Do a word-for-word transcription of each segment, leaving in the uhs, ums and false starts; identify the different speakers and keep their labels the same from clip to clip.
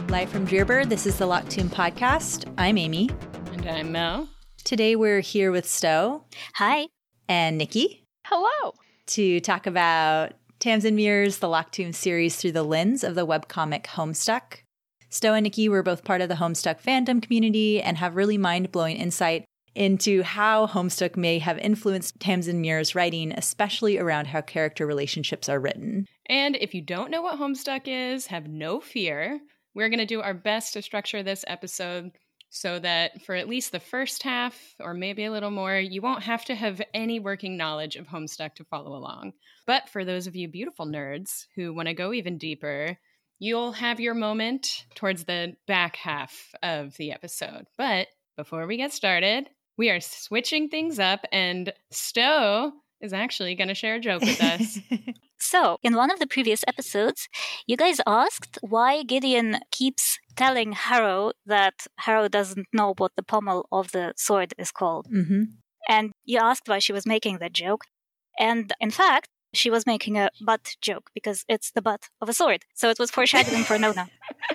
Speaker 1: Live from Drearbird, this is the Locktoon Podcast. I'm Amy.
Speaker 2: And I'm Mel.
Speaker 1: Today we're here with Stowe.
Speaker 3: Hi.
Speaker 1: And Nikki.
Speaker 4: Hello.
Speaker 1: To talk about Tamsin Muir's The Locktoon series through the lens of the webcomic Homestuck. Stowe and Nikki were both part of the Homestuck fandom community and have really mind-blowing insight into how Homestuck may have influenced Tamsin Muir's writing, especially around how character relationships are written.
Speaker 2: And if you don't know what Homestuck is, have no fear. We're going to do our best to structure this episode so that for at least the first half, or maybe a little more, you won't have to have any working knowledge of Homestuck to follow along. But for those of you beautiful nerds who want to go even deeper, you'll have your moment towards the back half of the episode. But before we get started, we are switching things up, and Stowe is actually going to share a joke with us.
Speaker 3: So, in one of the previous episodes, you guys asked why Gideon keeps telling Harrow that Harrow doesn't know what the pommel of the sword is called.
Speaker 1: Mm-hmm.
Speaker 3: And you asked why she was making that joke. And in fact, she was making a butt joke because it's the butt of a sword. So it was foreshadowing for Nona.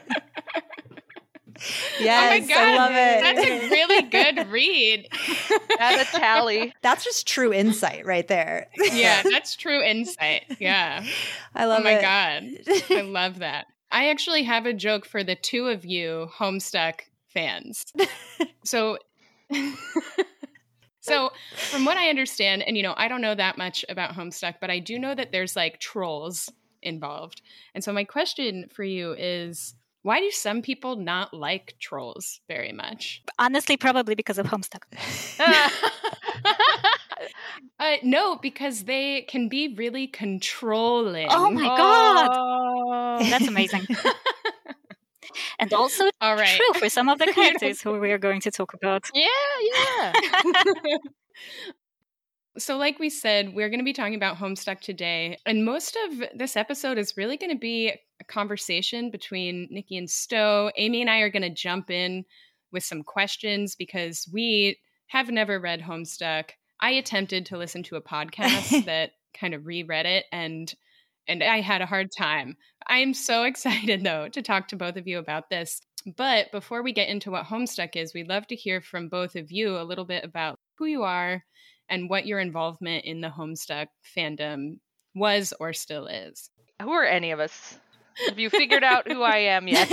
Speaker 1: Yes,
Speaker 2: oh my God,
Speaker 1: I love it.
Speaker 2: That's a really good read.
Speaker 4: Add a tally.
Speaker 1: That's just true insight right there.
Speaker 2: Yeah, that's true insight. Yeah.
Speaker 1: I love it.
Speaker 2: Oh my it. God. I love that. I actually have a joke for the two of you Homestuck fans. So, so from what I understand, and you know, I don't know that much about Homestuck, but I do know that there's like trolls involved. And so my question for you is, why do some people not like trolls very much?
Speaker 3: Honestly, probably because of Homestuck.
Speaker 2: uh, no, because they can be really controlling.
Speaker 3: Oh my God!
Speaker 4: Oh.
Speaker 3: That's amazing. And also
Speaker 2: All right.
Speaker 3: true for some of the characters who we are going to talk about.
Speaker 4: Yeah, yeah.
Speaker 2: So like we said, we're going to be talking about Homestuck today. And most of this episode is really going to be a conversation between Nikki and Stowe. Amy and I are going to jump in with some questions because we have never read Homestuck. I attempted to listen to a podcast that kind of reread it, and and I had a hard time. I'm so excited, though, to talk to both of you about this. But before we get into what Homestuck is, we'd love to hear from both of you a little bit about who you are and what your involvement in the Homestuck fandom was or still is.
Speaker 4: Who are any of us? Have you figured out who I am yet?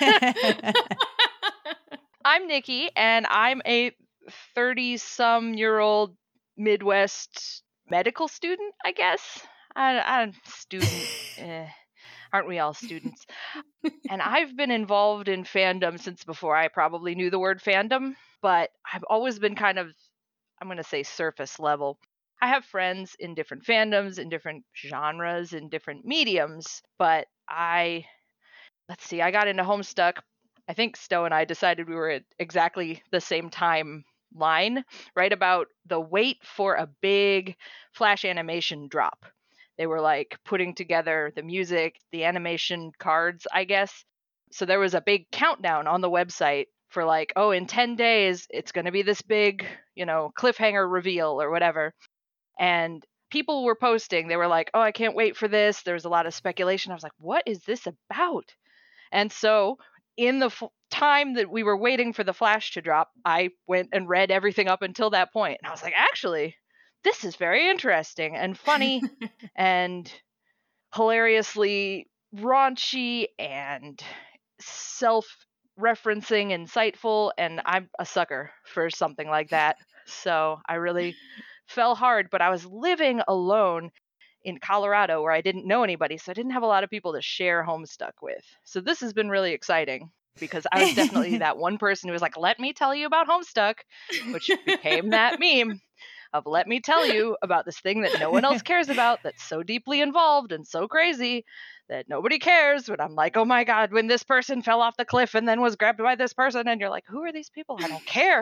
Speaker 4: I'm Nikki, and I'm a thirty-some-year-old Midwest medical student, I guess. I, I'm student. eh, aren't we all students? And I've been involved in fandom since before I probably knew the word fandom, but I've always been kind of, I'm going to say surface level. I have friends in different fandoms, in different genres, in different mediums, but I, let's see, I got into Homestuck. I think Stowe and I decided we were at exactly the same time line, right about the wait for a big Flash animation drop. They were like putting together the music, the animation cards, I guess. So there was a big countdown on the website for like, oh, in ten days, it's going to be this big, you know, cliffhanger reveal or whatever. And people were posting. They were like, oh, I can't wait for this. There was a lot of speculation. I was like, what is this about? And so in the f- time that we were waiting for the Flash to drop, I went and read everything up until that point. And I was like, actually, this is very interesting and funny and hilariously raunchy and self-referencing, insightful, and I'm a sucker for something like that. So I really fell hard, but I was living alone in Colorado where I didn't know anybody, so I didn't have a lot of people to share Homestuck with. So this has been really exciting because I was definitely that one person who was like, let me tell you about Homestuck, which became that meme of let me tell you about this thing that no one else cares about that's so deeply involved and so crazy that nobody cares. But I'm like, oh my God, when this person fell off the cliff and then was grabbed by this person, and you're like, who are these people? I don't care.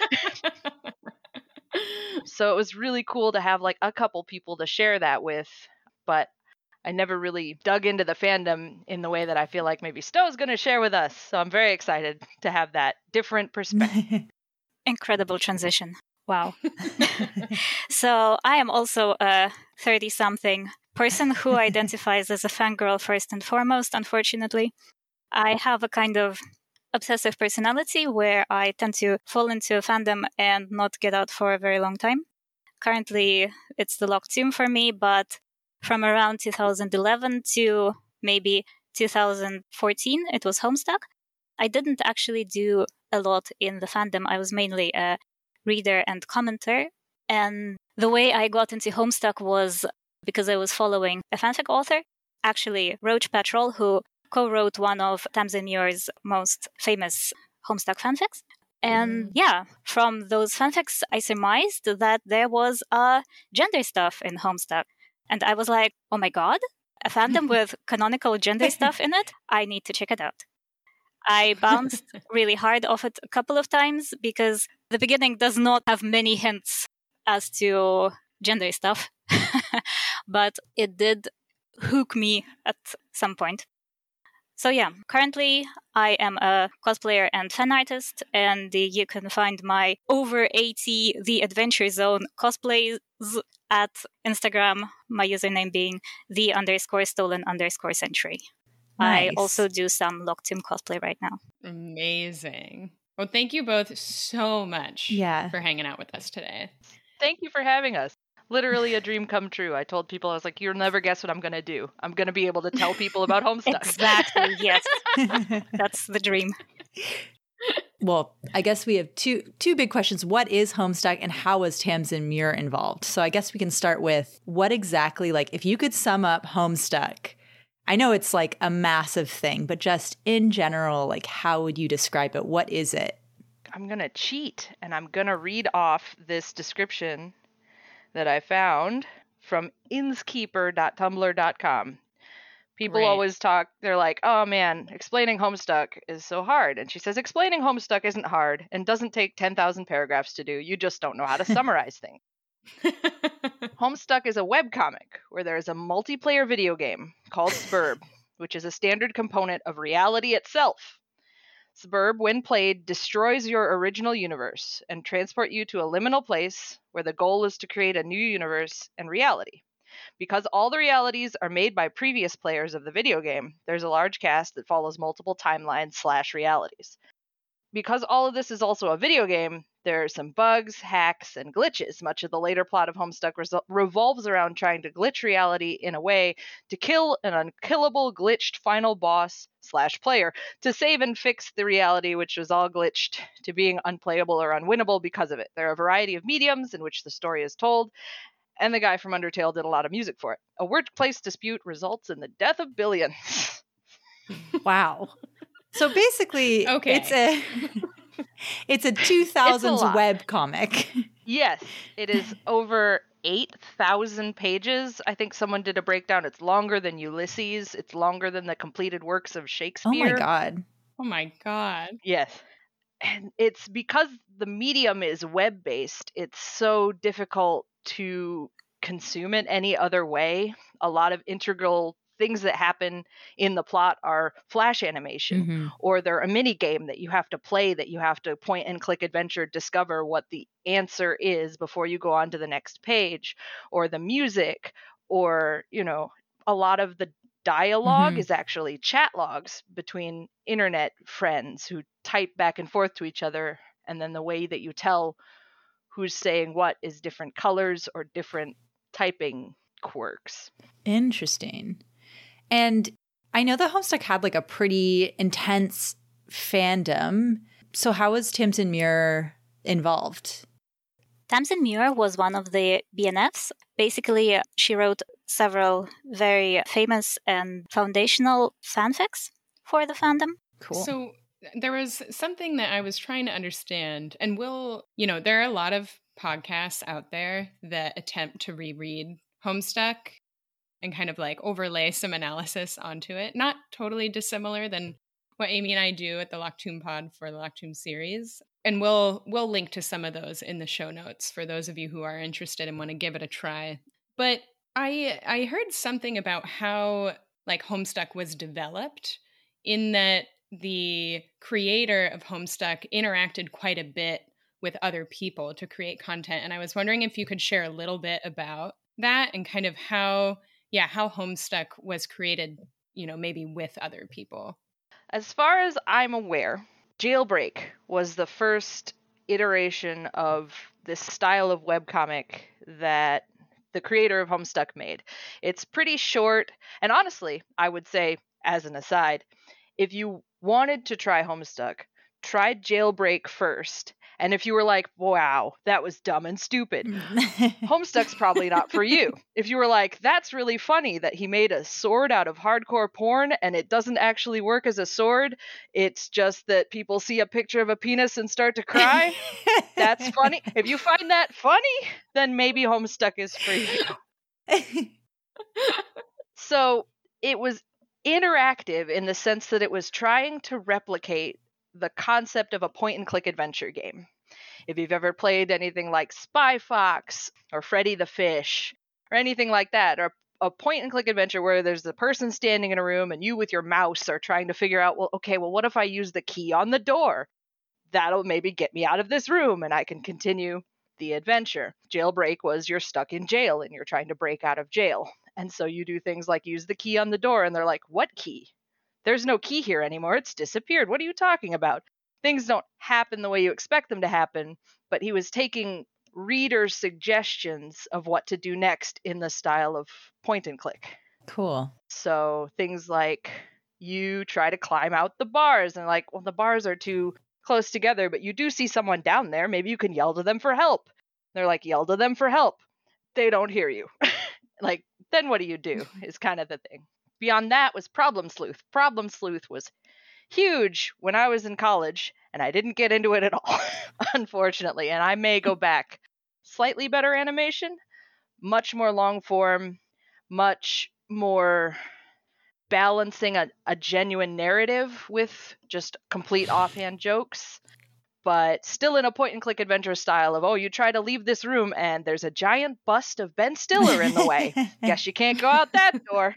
Speaker 4: So it was really cool to have like a couple people to share that with, but I never really dug into the fandom in the way that I feel like maybe Stowe's going to share with us. So I'm very excited to have that different perspective.
Speaker 3: Incredible transition. Wow. So I am also a thirty-something person who identifies as a fangirl first and foremost, unfortunately. I have a kind of obsessive personality where I tend to fall into a fandom and not get out for a very long time. Currently, it's the Locked Tomb for me, but from around two thousand eleven to maybe two thousand fourteen, it was Homestuck. I didn't actually do a lot in the fandom. I was mainly a reader and commenter. And the way I got into Homestuck was because I was following a fanfic author, actually Roach Patrol, who co-wrote one of Tamsin Muir's most famous Homestuck fanfics. And yeah, from those fanfics, I surmised that there was uh, gender stuff in Homestuck. And I was like, oh my god, a fandom with canonical gender stuff in it? I need to check it out. I bounced really hard off it a couple of times because the beginning does not have many hints as to gender stuff. But it did hook me at some point. So yeah, currently I am a cosplayer and fan artist, and you can find my over eighty The Adventure Zone cosplays at Instagram, my username being the underscore stolen underscore century.
Speaker 1: Nice.
Speaker 3: I also do some Locked Tomb cosplay right now.
Speaker 2: Amazing. Well, thank you both so much
Speaker 1: Yeah.
Speaker 2: for hanging out with us today.
Speaker 4: Thank you for having us. Literally a dream come true. I told people, I was like, you'll never guess what I'm going to do. I'm going to be able to tell people about Homestuck.
Speaker 3: Exactly, yes. That's the dream.
Speaker 1: Well, I guess we have two two big questions. What is Homestuck and how was Tamsin Muir involved? So I guess we can start with what exactly, like, if you could sum up Homestuck, I know it's like a massive thing, but just in general, like, how would you describe it? What is it?
Speaker 4: I'm going to cheat and I'm going to read off this description that I found from inskeeper dot tumblr dot com. People
Speaker 2: Right.
Speaker 4: always talk, they're like, oh man, explaining Homestuck is so hard. And she says, explaining Homestuck isn't hard and doesn't take ten thousand paragraphs to do. You just don't know how to summarize things. Homestuck is a webcomic where there is a multiplayer video game called Sburb, which is a standard component of reality itself. Sburb, when played, destroys your original universe and transport you to a liminal place where the goal is to create a new universe and reality. Because all the realities are made by previous players of the video game, there's a large cast that follows multiple timelines slash realities. Because all of this is also a video game, there are some bugs, hacks, and glitches. Much of the later plot of Homestuck resol- revolves around trying to glitch reality in a way to kill an unkillable glitched final boss slash player to save and fix the reality which was all glitched to being unplayable or unwinnable because of it. There are a variety of mediums in which the story is told, and the guy from Undertale did a lot of music for it. A workplace dispute results in the death of billions.
Speaker 1: Wow. So basically,
Speaker 2: Okay.
Speaker 1: it's a it's a two thousands
Speaker 4: lot.
Speaker 1: web comic.
Speaker 4: Yes, it is over eight thousand pages. I think someone did a breakdown. It's longer than Ulysses. It's longer than the completed works of
Speaker 1: Oh
Speaker 4: Shakespeare.
Speaker 1: my god.
Speaker 2: Oh my god.
Speaker 4: Yes. And it's because the medium is web-based, it's so difficult to consume it any other way. A lot of integral things that happen in the plot are flash animation,
Speaker 1: Mhm.
Speaker 4: or they're a mini game that you have to play, that you have to point and click adventure, discover what the answer is before you go on to the next page, or the music, or, you know, a lot of the dialogue
Speaker 1: Mhm.
Speaker 4: is actually chat logs between internet friends who type back and forth to each other, and then the way that you tell who's saying what is different colors or different typing quirks.
Speaker 1: Interesting. And I know that Homestuck had like a pretty intense fandom. So how was Tamsin Muir involved?
Speaker 3: Tamsin Muir was one of the B N Fs. Basically, she wrote several very famous and foundational fanfics for the fandom.
Speaker 1: Cool.
Speaker 2: So there was something that I was trying to understand, and we'll, you know, there are a lot of podcasts out there that attempt to reread Homestuck and kind of like overlay some analysis onto it. Not totally dissimilar than what Amy and I do at the Locked Tomb Pod for the Locked Tomb series. And we'll we'll link to some of those in the show notes for those of you who are interested and want to give it a try. But I I heard something about how like Homestuck was developed, in that the creator of Homestuck interacted quite a bit with other people to create content. And I was wondering if you could share a little bit about that and kind of how, yeah, how Homestuck was created, you know, maybe with other people.
Speaker 4: As far as I'm aware, Jailbreak was the first iteration of this style of webcomic that the creator of Homestuck made. It's pretty short, and honestly, I would say, as an aside, if you wanted to try Homestuck, try Jailbreak first. And if you were like, wow, that was dumb and stupid, Homestuck's probably not for you. If you were like, that's really funny that he made a sword out of hardcore porn and it doesn't actually work as a sword, it's just that people see a picture of a penis and start to cry, that's funny. If you find that funny, then maybe Homestuck is for you. So it was interactive in the sense that it was trying to replicate the concept of a point-and-click adventure game. If you've ever played anything like Spy Fox or Freddy the Fish or anything like that, or a point-and-click adventure where there's a person standing in a room and you with your mouse are trying to figure out, well, okay, well, what if I use the key on the door? That'll maybe get me out of this room and I can continue the adventure. Jailbreak was you're stuck in jail and you're trying to break out of jail. And so you do things like use the key on the door and they're like, what key? There's no key here anymore. It's disappeared. What are you talking about? Things don't happen the way you expect them to happen, but he was taking reader suggestions of what to do next in the style of point and click.
Speaker 1: Cool.
Speaker 4: So things like you try to climb out the bars and like, well, the bars are too close together, but you do see someone down there. Maybe you can yell to them for help. They're like, yell to them for help. They don't hear you. Like, then what do you do is kind of the thing. Beyond that was Problem Sleuth. Problem Sleuth was huge when I was in college, and I didn't get into it at all, unfortunately. And I may go back. Slightly better animation, much more long form, much more balancing a, a genuine narrative with just complete offhand jokes, but still in a point-and-click adventure style of, oh, you try to leave this room, and there's a giant bust of Ben Stiller in the way. Guess you can't go out that door.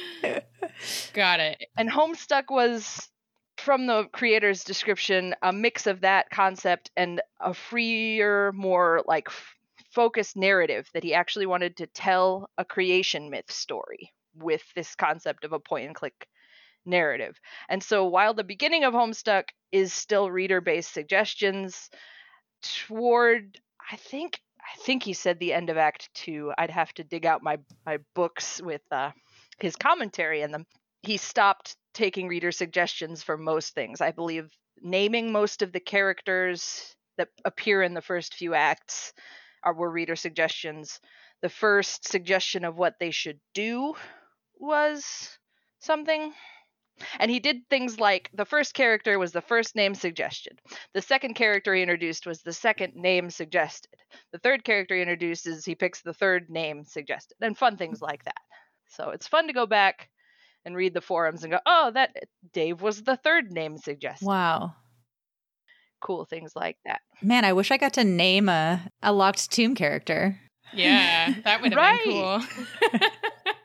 Speaker 2: Got it.
Speaker 4: And Homestuck was, from the creator's description, a mix of that concept and a freer, more like f- focused narrative that he actually wanted to tell a creation myth story with this concept of a point and click narrative. And so while the beginning of Homestuck is still reader-based suggestions, toward I think I think he said the end of Act Two. I'd have to dig out my my books with uh his commentary in them. He stopped taking reader suggestions for most things. I believe naming most of the characters that appear in the first few acts are were reader suggestions. The first suggestion of what they should do was something. And he did things like the first character was the first name suggestion. The second character he introduced was the second name suggested. The third character he introduces, he picks the third name suggested, and fun things like that. So it's fun to go back and read the forums and go, oh, that Dave was the third name suggested.
Speaker 1: Wow.
Speaker 4: Cool things like that.
Speaker 1: Man, I wish I got to name a, a Locked Tomb character.
Speaker 2: Yeah, that would have
Speaker 4: Right.
Speaker 2: been cool.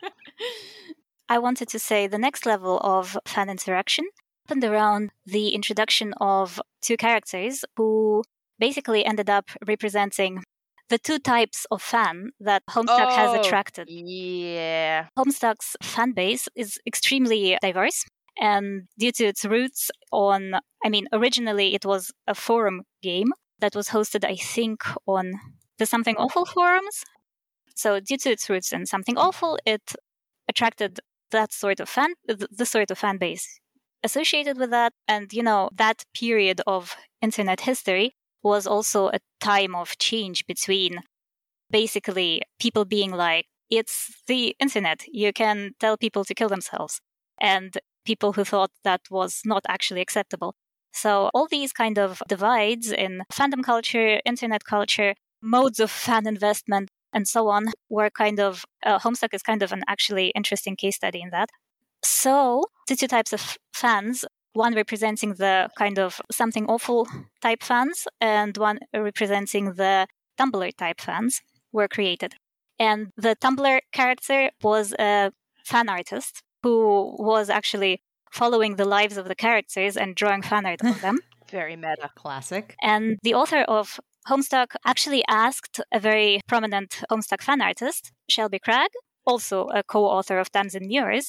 Speaker 3: I wanted to say the next level of fan interaction happened around the introduction of two characters who basically ended up representing the two types of fan that Homestuck
Speaker 4: Oh,
Speaker 3: has attracted.
Speaker 4: Yeah.
Speaker 3: Homestuck's fan base is extremely diverse, and due to its roots on, I mean, originally it was a forum game that was hosted, I think, on the Something Awful forums. So due to its roots in Something Awful, it attracted that sort of fan, the sort of fan base associated with that. And, you know, that period of internet history was also a time of change between basically people being like, it's the internet, you can tell people to kill themselves, and people who thought that was not actually acceptable. So all these kind of divides in fandom culture, internet culture, modes of fan investment, and so on were kind of, uh, Homestuck is kind of an actually interesting case study in that. So the two types of fans, one representing the kind of Something Awful type fans and one representing the Tumblr type fans, were created. And the Tumblr character was a fan artist who was actually following the lives of the characters and drawing fan art of them.
Speaker 4: Very meta.
Speaker 1: Classic.
Speaker 3: And the author of Homestuck actually asked a very prominent Homestuck fan artist, Shelby Cragg, also a co-author of Tamsin Muirs,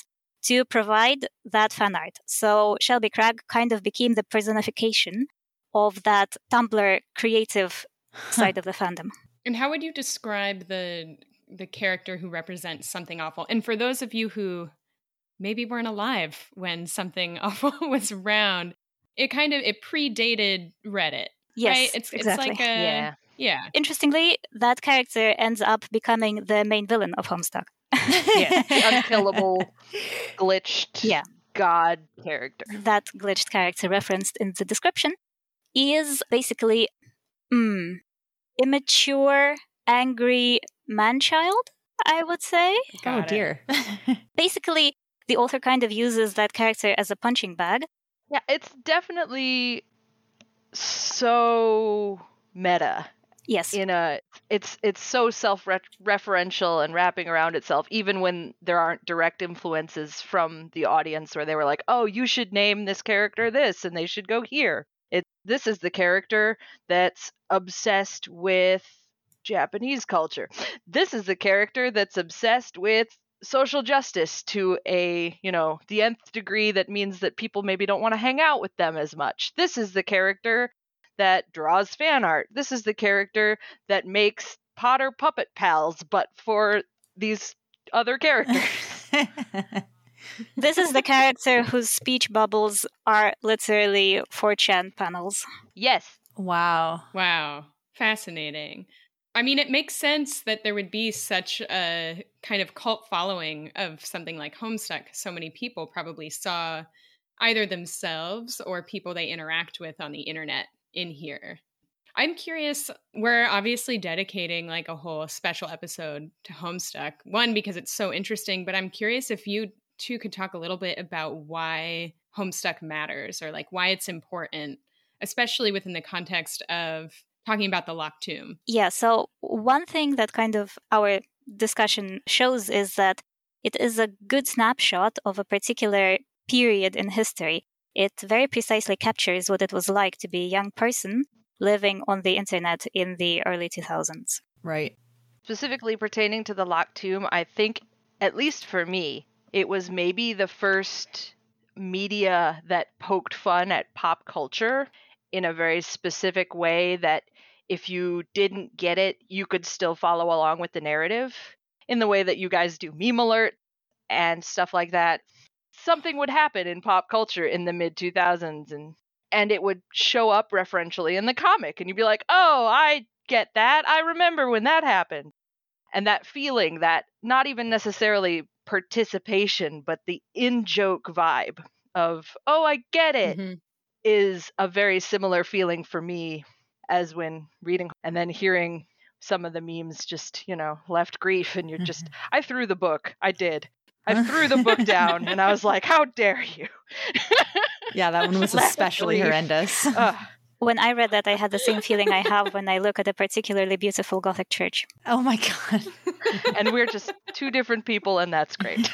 Speaker 3: to provide that fan art. So Shelby Cragg kind of became the personification of that Tumblr creative side of the fandom.
Speaker 2: And how would you describe the the character who represents something awful? And for those of you who maybe weren't alive when something awful was around, it kind of it predated Reddit.
Speaker 3: Yes,
Speaker 2: right? It's
Speaker 3: exactly.
Speaker 2: it's like a
Speaker 4: Yeah.
Speaker 2: yeah.
Speaker 3: Interestingly, that character ends up becoming the main villain of Homestuck.
Speaker 4: Yeah. The unkillable, glitched
Speaker 3: Yeah.
Speaker 4: god character.
Speaker 3: That glitched character referenced in the description is basically mm, immature, angry man-child, I would say.
Speaker 2: Got
Speaker 1: Oh,
Speaker 2: it.
Speaker 1: dear.
Speaker 3: Basically, the author kind of uses that character as a punching bag.
Speaker 4: Yeah, it's definitely so meta.
Speaker 3: Yes.
Speaker 4: In a, it's it's so self-referential and wrapping around itself, even when there aren't direct influences from the audience where they were like, "Oh, you should name this character this, and they should go here." It this is the character that's obsessed with Japanese culture. This is the character that's obsessed with social justice to a, you know, the nth degree that means that people maybe don't want to hang out with them as much. This is the character that draws fan art. This is the character that makes Potter puppet pals, but for these other characters.
Speaker 3: This is the character whose speech bubbles are literally four chan panels.
Speaker 4: Yes.
Speaker 1: Wow.
Speaker 2: Wow. Fascinating. I mean, it makes sense that there would be such a kind of cult following of something like Homestuck. So many people probably saw either themselves or people they interact with on the internet in here. I'm curious, we're obviously dedicating like a whole special episode to Homestuck. One, because it's so interesting, but I'm curious if you two could talk a little bit about why Homestuck matters or like why it's important, especially within the context of talking about the Locked Tomb.
Speaker 3: Yeah, so one thing that kind of our discussion shows is that it is a good snapshot of a particular period in history. It very precisely captures what it was like to be a young person living on the internet in the early two thousands.
Speaker 1: Right.
Speaker 4: Specifically pertaining to the Locked Tomb, I think, at least for me, it was maybe the first media that poked fun at pop culture in a very specific way that if you didn't get it, you could still follow along with the narrative in the way that you guys do Meme Alert and stuff like that. Something would happen in pop culture in the mid two thousands and and it would show up referentially in the comic and you'd be like, "Oh, I get that. I remember when that happened." And that feeling, that not even necessarily participation, but the in-joke vibe of, "Oh, I get it,"
Speaker 2: Mm-hmm.
Speaker 4: is a very similar feeling for me as when reading and then hearing some of the memes just, you know, left grief and you're just, I threw the book. I did. I threw the book down and I was like, how dare you?
Speaker 1: Yeah, that one was especially horrendous.
Speaker 4: Ugh.
Speaker 3: When I read that, I had the same feeling I have when I look at a particularly beautiful Gothic church.
Speaker 1: Oh my God.
Speaker 4: And we're just two different people and that's great.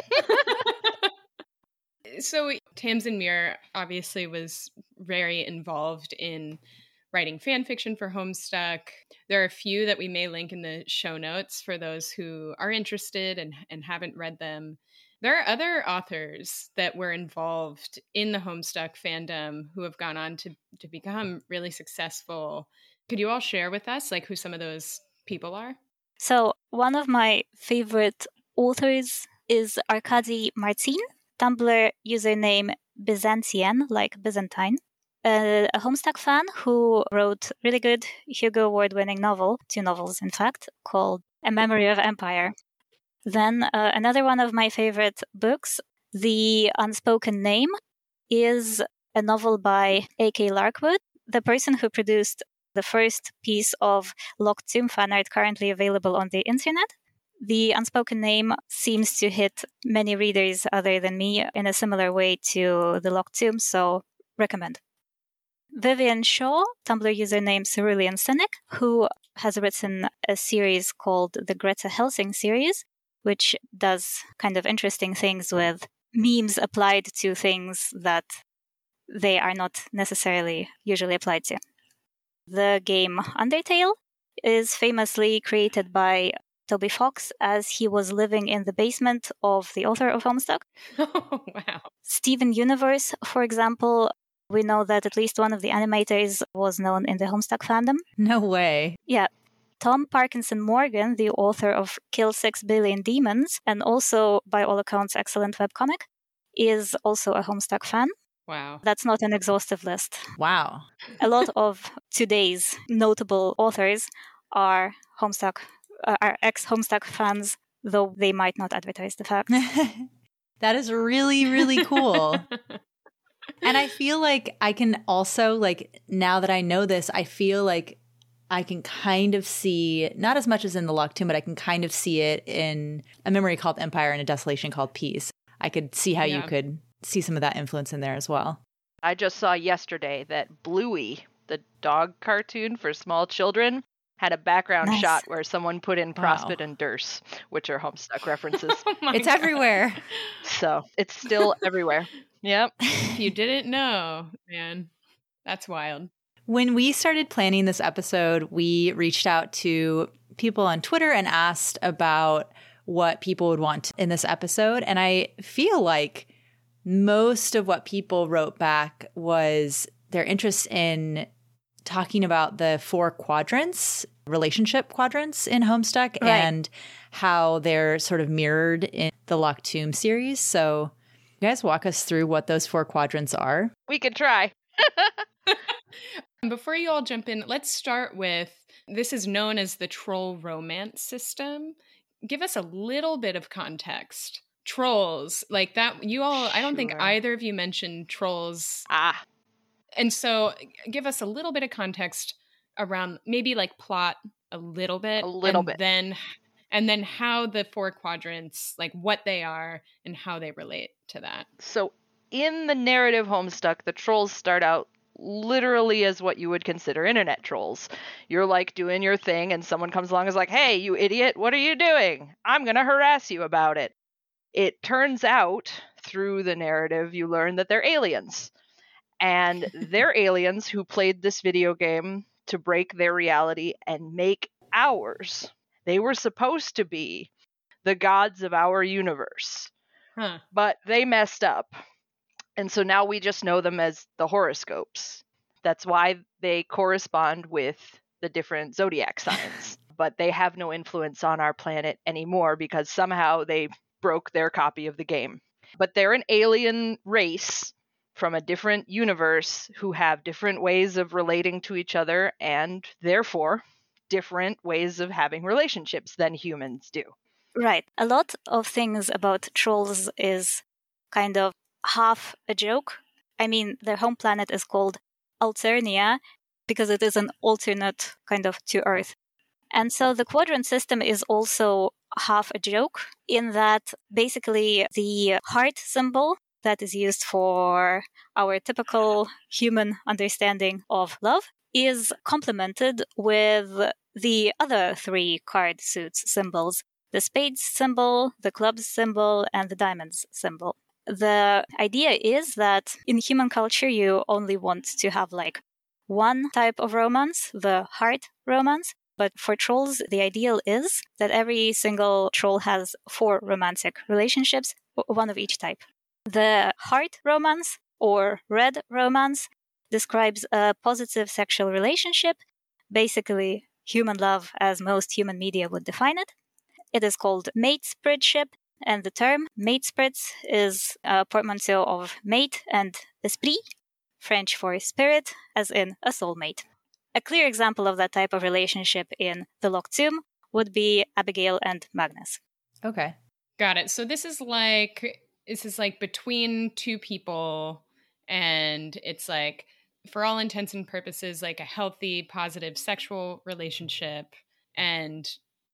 Speaker 2: So Tamsin Muir obviously was very involved in writing fan fiction for Homestuck. There are a few that we may link in the show notes for those who are interested and, and haven't read them. There are other authors that were involved in the Homestuck fandom who have gone on to, to become really successful. Could you all share with us like who some of those people are?
Speaker 3: So one of my favorite authors is Arkady Martin, Tumblr username Byzantine, like Byzantine. Uh, a Homestuck fan who wrote really good Hugo Award-winning novel, two novels in fact, called A Memory of Empire. Then uh, another one of my favorite books, The Unspoken Name, is a novel by A K Larkwood, the person who produced the first piece of Locked Tomb fan art currently available on the internet. The Unspoken Name seems to hit many readers other than me in a similar way to The Locked Tomb, so recommend. Vivian Shaw, Tumblr username Cerulean Cynic, who has written a series called the Greta Helsing series, which does kind of interesting things with memes applied to things that they are not necessarily usually applied to. The game Undertale is famously created by Toby Fox, as he was living in the basement of the author of Homestuck.
Speaker 2: Oh, wow.
Speaker 3: Steven Universe, for example, we know that at least one of the animators was known in the Homestuck fandom.
Speaker 1: No way.
Speaker 3: Yeah. Tom Parkinson Morgan, the author of Kill Six Billion Demons, and also, by all accounts, excellent webcomic, is also a Homestuck fan.
Speaker 2: Wow.
Speaker 3: That's not an exhaustive list.
Speaker 1: Wow.
Speaker 3: A lot of today's notable authors are Homestuck, uh, are ex-Homestuck fans, though they might not advertise the fact.
Speaker 1: That is really, really cool. And I feel like I can also, like, now that I know this, I feel like I can kind of see, not as much as in the Locked Tomb, but I can kind of see it in A Memory Called Empire and A Desolation Called Peace. I could see how
Speaker 2: Yeah.
Speaker 1: you could see some of that influence in there as well.
Speaker 4: I just saw yesterday that Bluey, the dog cartoon for small children, had a background
Speaker 3: Nice.
Speaker 4: shot where someone put in
Speaker 1: Wow.
Speaker 4: Prospect and Durst, which are Homestuck references.
Speaker 2: Oh my
Speaker 1: It's
Speaker 2: God.
Speaker 1: everywhere.
Speaker 4: So it's still everywhere. Yep.
Speaker 2: If you didn't know, man, that's wild.
Speaker 1: When we started planning this episode, we reached out to people on Twitter and asked about what people would want in this episode. And I feel like most of what people wrote back was their interest in talking about the four quadrants, relationship quadrants in Homestuck,
Speaker 3: Right.
Speaker 1: and how they're sort of mirrored in the Locked Tomb series. So you guys walk us through what those four quadrants are.
Speaker 4: We can try.
Speaker 2: Before you all jump in, let's start with this is known as the troll romance system. Give us a little bit of context. Trolls, like that, you all, I don't think
Speaker 4: Sure.
Speaker 2: either of you mentioned trolls.
Speaker 4: Ah,
Speaker 2: And so give us a little bit of context around maybe like plot a little bit.
Speaker 4: A little
Speaker 2: and
Speaker 4: bit.
Speaker 2: Then, and then how the four quadrants, like what they are and how they relate to that.
Speaker 4: so in the narrative Homestuck, the trolls start out literally as what you would consider internet trolls. You're like doing your thing and someone comes along and is like, hey, you idiot, what are you doing? I'm going to harass you about it. It turns out through the narrative, you learn that they're aliens. And they're aliens who played this video game to break their reality and make ours. They were supposed to be the gods of our universe,
Speaker 2: Huh.
Speaker 4: but they messed up. And so now we just know them as the horoscopes. That's why they correspond with the different zodiac signs. But they have no influence on our planet anymore because somehow they broke their copy of the game. But they're an alien race from a different universe who have different ways of relating to each other and therefore different ways of having relationships than humans do.
Speaker 3: Right. A lot of things about trolls is kind of half a joke. I mean, their home planet is called Alternia because it is an alternate kind of to Earth. And so the quadrant system is also half a joke in that basically the heart symbol that is used for our typical human understanding of love is complemented with the other three card suits symbols, the spades symbol, the clubs symbol, and the diamonds symbol. The idea is that in human culture, you only want to have like one type of romance, the heart romance. But for trolls, the ideal is that every single troll has four romantic relationships, one of each type. The heart romance, or red romance, describes a positive sexual relationship, basically human love as most human media would define it. It is called matespritship, and the term matesprits is a portmanteau of mate and esprit, French for spirit, as in a soulmate. A clear example of that type of relationship in The Locked Tomb would be Abigail and Magnus.
Speaker 1: Okay.
Speaker 2: Got it. So this is like this is like between two people, and it's like for all intents and purposes like a healthy, positive sexual relationship and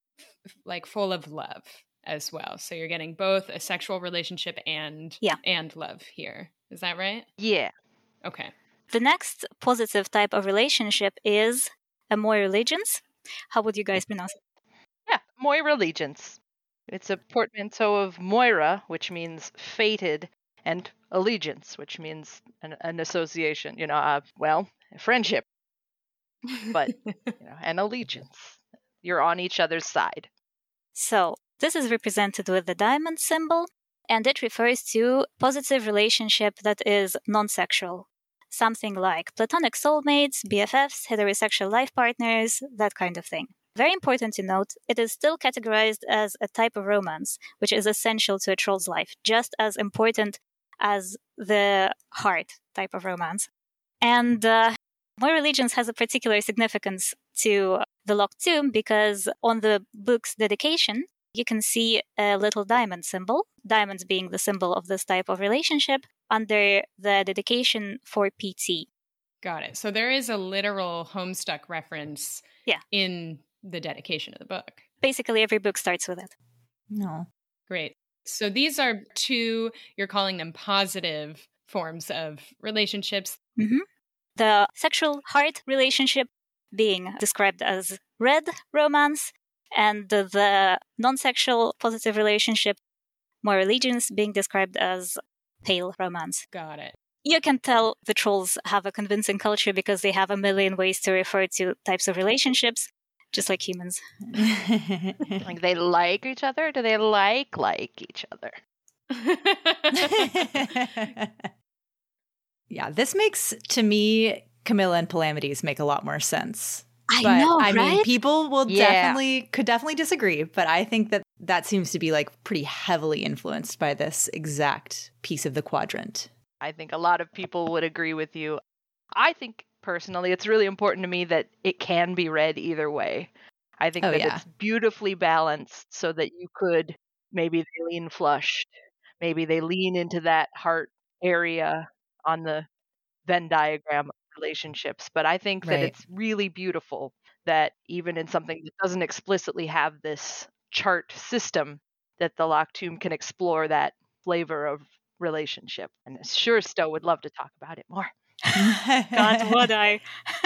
Speaker 2: f- like full of love as well. So you're getting both a sexual relationship and
Speaker 3: Yeah.
Speaker 2: and love here. Is that right?
Speaker 4: Yeah.
Speaker 2: Okay.
Speaker 3: The next positive type of relationship is amour allegiance. How would you guys pronounce it?
Speaker 4: Yeah, Moira Allegiance. It's a portmanteau of Moira, which means fated, and allegiance, which means an, an association, you know, uh, well, a friendship, but, you know, an allegiance. You're on each other's side.
Speaker 3: So this is represented with the diamond symbol, and it refers to positive relationship that is non-sexual. Something like platonic soulmates, B F Fs, heterosexual life partners, that kind of thing. Very important to note, it is still categorized as a type of romance, which is essential to a troll's life, just as important as the heart type of romance. And uh, Moira Allegiance has a particular significance to the Locked Tomb because on the book's dedication, you can see a little diamond symbol, diamonds being the symbol of this type of relationship, under the dedication for P T.
Speaker 2: Got it. So there is a literal Homestuck reference
Speaker 3: yeah.
Speaker 2: in the dedication of the book.
Speaker 3: Basically, every book starts with it.
Speaker 1: No.
Speaker 2: Great. So these are two, you're calling them positive forms of relationships.
Speaker 3: Mm-hmm. The sexual heart relationship being described as red romance, and the non-sexual positive relationship, Moira Allegiance, being described as pale romance.
Speaker 2: Got it.
Speaker 3: You can tell the trolls have a convincing culture because they have a million ways to refer to types of relationships, just like humans.
Speaker 4: Like they like each other? Do they like like each other?
Speaker 1: Yeah, this makes, to me, Camilla and Palamedes make a lot more sense.
Speaker 3: I
Speaker 1: but,
Speaker 3: know,
Speaker 1: I
Speaker 3: right?
Speaker 1: mean, people will
Speaker 4: Yeah.
Speaker 1: definitely, could definitely disagree, but I think that that seems to be like pretty heavily influenced by this exact piece of the quadrant.
Speaker 4: I think a lot of people would agree with you. I think personally it's really important to me that it can be read either way. I think
Speaker 1: Oh,
Speaker 4: that
Speaker 1: yeah.
Speaker 4: it's beautifully balanced so that you could, maybe they lean flushed, maybe they lean into that heart area on the Venn diagram of relationships. But I think that
Speaker 1: Right.
Speaker 4: it's really beautiful that even in something that doesn't explicitly have this chart system, that the Locked Tomb can explore that flavor of relationship. And sure, Stowe would love to talk about it more.
Speaker 3: God, would I?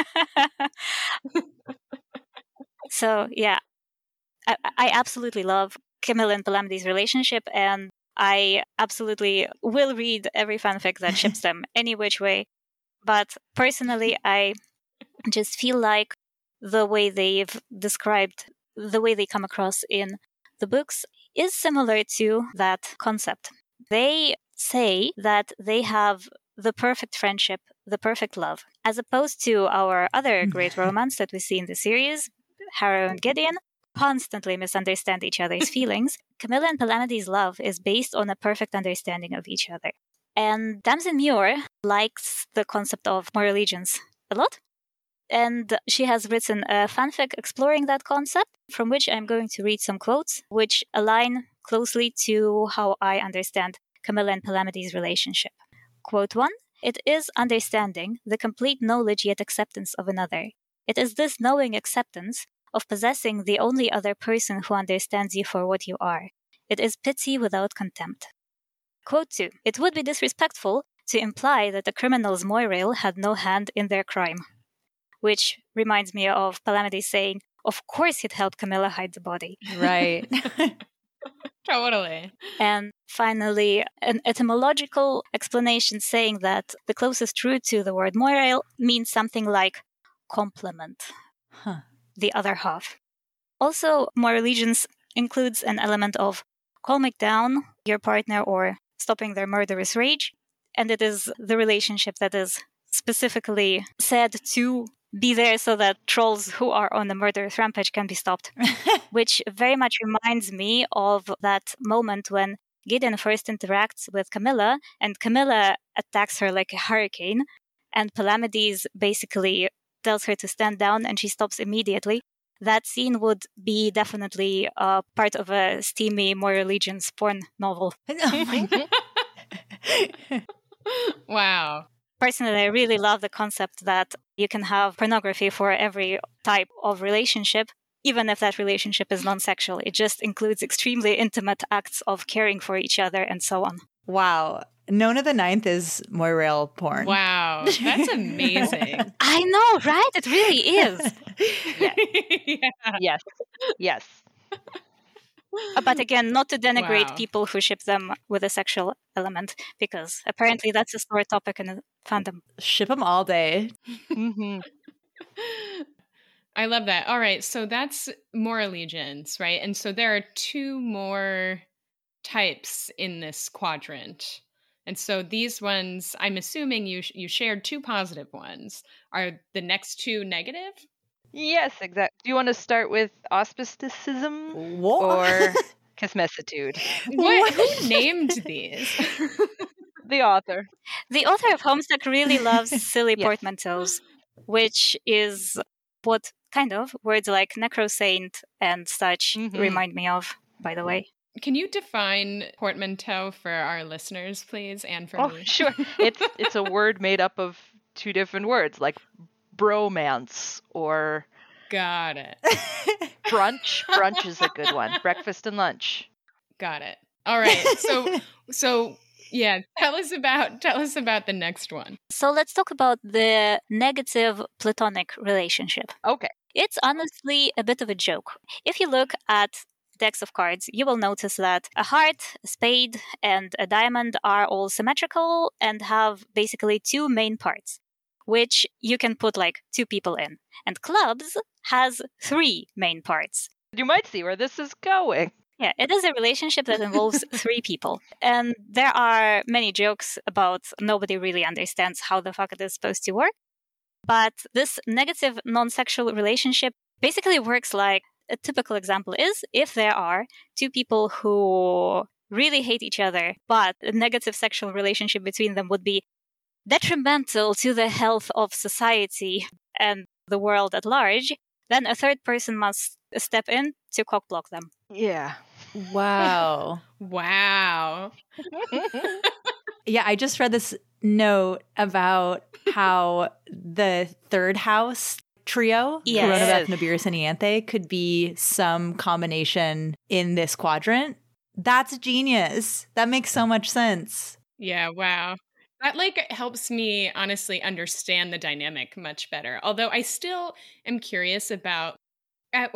Speaker 3: So, yeah, I, I absolutely love Camilla and Palamedes' relationship, and I absolutely will read every fanfic that ships them any which way. But personally, I just feel like the way they've described, the way they come across in the books is similar to that concept. They say that they have the perfect friendship, the perfect love, as opposed to our other great romance that we see in the series, Harrow and Gideon, constantly misunderstand each other's feelings. Camilla and Palamedes' love is based on a perfect understanding of each other. And Tamsin Muir likes the concept of Moira Allegiance a lot. And she has written a fanfic exploring that concept, from which I'm going to read some quotes, which align closely to how I understand Camilla and Palamedes' relationship. Quote one, "It is understanding, the complete knowledge yet acceptance of another. It is this knowing acceptance of possessing the only other person who understands you for what you are. It is pity without contempt." Quote two, "It would be disrespectful to imply that the criminals Moirail had no hand in their crime." Which reminds me of Palamedes saying, of course he'd help Camilla hide the body.
Speaker 1: Right.
Speaker 2: Totally.
Speaker 3: And finally, an etymological explanation saying that the closest root to the word Moirail means something like complement,
Speaker 1: Huh.
Speaker 3: the other half. Also, Moira Allegiance includes an element of calming down your partner or stopping their murderous rage, and it is the relationship that is specifically said to be there so that trolls who are on a murderous rampage can be stopped. Which very much reminds me of that moment when Gideon first interacts with Camilla, and Camilla attacks her like a hurricane, and Palamedes basically tells her to stand down, and she stops immediately. That scene would be definitely uh, part of a steamy Moira Allegiance porn novel.
Speaker 1: Oh my God.
Speaker 2: Wow.
Speaker 3: Personally, I really love the concept that you can have pornography for every type of relationship, even if that relationship is non-sexual. It just includes extremely intimate acts of caring for each other and so on.
Speaker 1: Wow. Nona the Ninth is Moirail porn.
Speaker 2: Wow. That's amazing.
Speaker 3: I know, right? It really is.
Speaker 4: Yeah.
Speaker 2: Yeah.
Speaker 4: Yes. Yes.
Speaker 3: Uh, But again, not to denigrate
Speaker 2: Wow.
Speaker 3: people who ship them with a sexual element, because apparently that's a sore topic in the fandom.
Speaker 1: Ship them all day.
Speaker 4: hmm
Speaker 2: I love that. All right, so that's more allegiance, right? And so there are two more types in this quadrant. And so these ones, I'm assuming you you shared two positive ones. Are the next two negative?
Speaker 4: Yes, exactly. Do you want to start with auspisticism
Speaker 1: What?
Speaker 4: or kismessitude?
Speaker 2: What? Who named these?
Speaker 4: The author.
Speaker 3: The author of Homestuck really loves silly
Speaker 4: Yes.
Speaker 3: portmanteaus, which is what kind of words like necrosaint and such
Speaker 4: Mhm.
Speaker 3: remind me of, by the way.
Speaker 2: Can you define portmanteau for our listeners, please, and for
Speaker 4: Oh,
Speaker 2: me?
Speaker 4: sure. It's it's a word made up of two different words, like bromance or
Speaker 2: Got it.
Speaker 4: brunch. Brunch is a good one. Breakfast and lunch.
Speaker 2: Got it. All right. So so yeah, tell us about tell us about the next one.
Speaker 3: So let's talk about the negative platonic relationship.
Speaker 4: Okay.
Speaker 3: It's honestly a bit of a joke. If you look at decks of cards, you will notice that a heart, a spade, and a diamond are all symmetrical and have basically two main parts, which you can put like two people in. And clubs has three main parts.
Speaker 4: You might see where this is going.
Speaker 3: Yeah, it is a relationship that involves three people. And there are many jokes about nobody really understands how the fuck it is supposed to work. But this negative non-sexual relationship basically works like a typical example is if there are two people who really hate each other, but a negative sexual relationship between them would be detrimental to the health of society and the world at large, then a third person must step in to cockblock them.
Speaker 4: Yeah.
Speaker 1: Wow.
Speaker 2: Wow.
Speaker 1: Yeah, I just read this note about how the third house trio,
Speaker 3: Yes.
Speaker 1: Corona, Beth, Nibiris, and Ianthe, could be some combination in this quadrant. That's genius. That makes so much sense.
Speaker 2: Yeah, wow. That like helps me honestly understand the dynamic much better. Although I still am curious about at,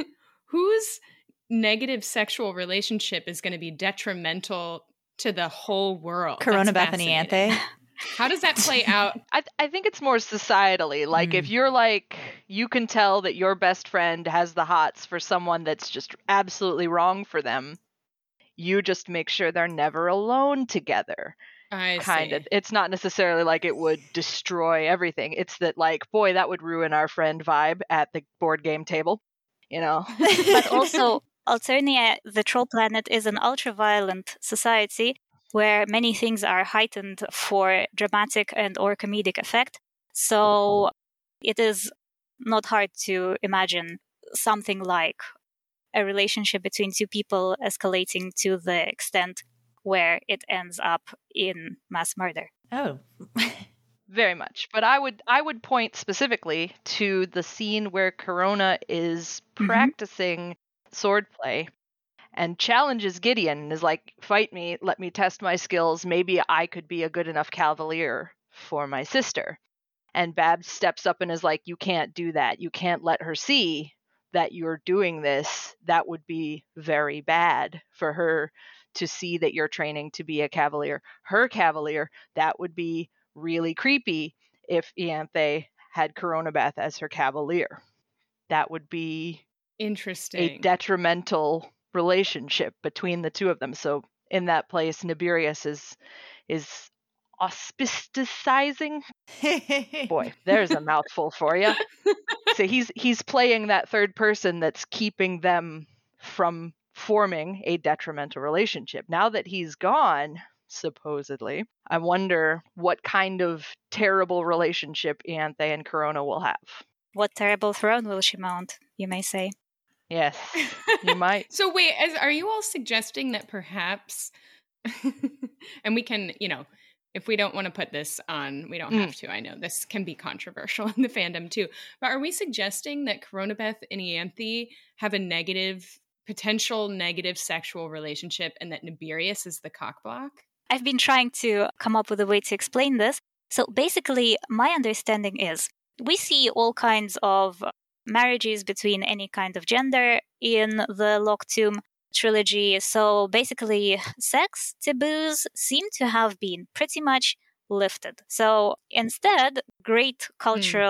Speaker 2: whose negative sexual relationship is going to be detrimental to the whole world.
Speaker 1: Corona,
Speaker 2: That's
Speaker 1: Beth, and
Speaker 2: fascinating.
Speaker 1: Ianthe.
Speaker 2: How does that play out?
Speaker 4: I I think it's more societally. Like
Speaker 1: Mm.
Speaker 4: if you're like you can tell that your best friend has the hots for someone that's just absolutely wrong for them, you just make sure they're never alone together.
Speaker 2: I
Speaker 4: Kind
Speaker 2: see.
Speaker 4: of. It's not necessarily like it would destroy everything. It's that like, boy, that would ruin our friend vibe at the board game table. You know?
Speaker 3: But also, Alternia, the troll planet, is an ultra-violent society where many things are heightened for dramatic and or comedic effect. So it is not hard to imagine something like a relationship between two people escalating to the extent where it ends up in mass murder.
Speaker 1: Oh.
Speaker 4: Very much. But I would I would point specifically to the scene where Corona is
Speaker 3: Mhm.
Speaker 4: practicing swordplay and challenges Gideon and is like, fight me, let me test my skills. Maybe I could be a good enough cavalier for my sister. And Babs steps up and is like, you can't do that. You can't let her see that you're doing this. That would be very bad for her to see that you're training to be a cavalier. Her cavalier, that would be really creepy if Ianthe had Coronabeth as her cavalier. That would be a
Speaker 2: Interesting.
Speaker 4: detrimental relationship between the two of them. So in that place, Nibirius is is auspicizing. Boy, there's a mouthful for you. So he's he's playing that third person that's keeping them from forming a detrimental relationship. Now that he's gone, supposedly, I wonder what kind of terrible relationship Ianthe and Corona will have.
Speaker 3: What terrible throne will she mount, you may say?
Speaker 4: Yes, you might.
Speaker 2: So wait, as, are you all suggesting that perhaps, and we can, you know, if we don't want to put this on, we don't
Speaker 4: Mm.
Speaker 2: have to. I know this can be controversial in the fandom too. But are we suggesting that Coronabeth and Ianthe have a negative, potential negative sexual relationship and that Nibirius is the cockblock?
Speaker 3: I've been trying to come up with a way to explain this. So basically, my understanding is we see all kinds of marriages between any kind of gender in the Locked Tomb trilogy. So basically, sex taboos seem to have been pretty much lifted. So instead, great cultural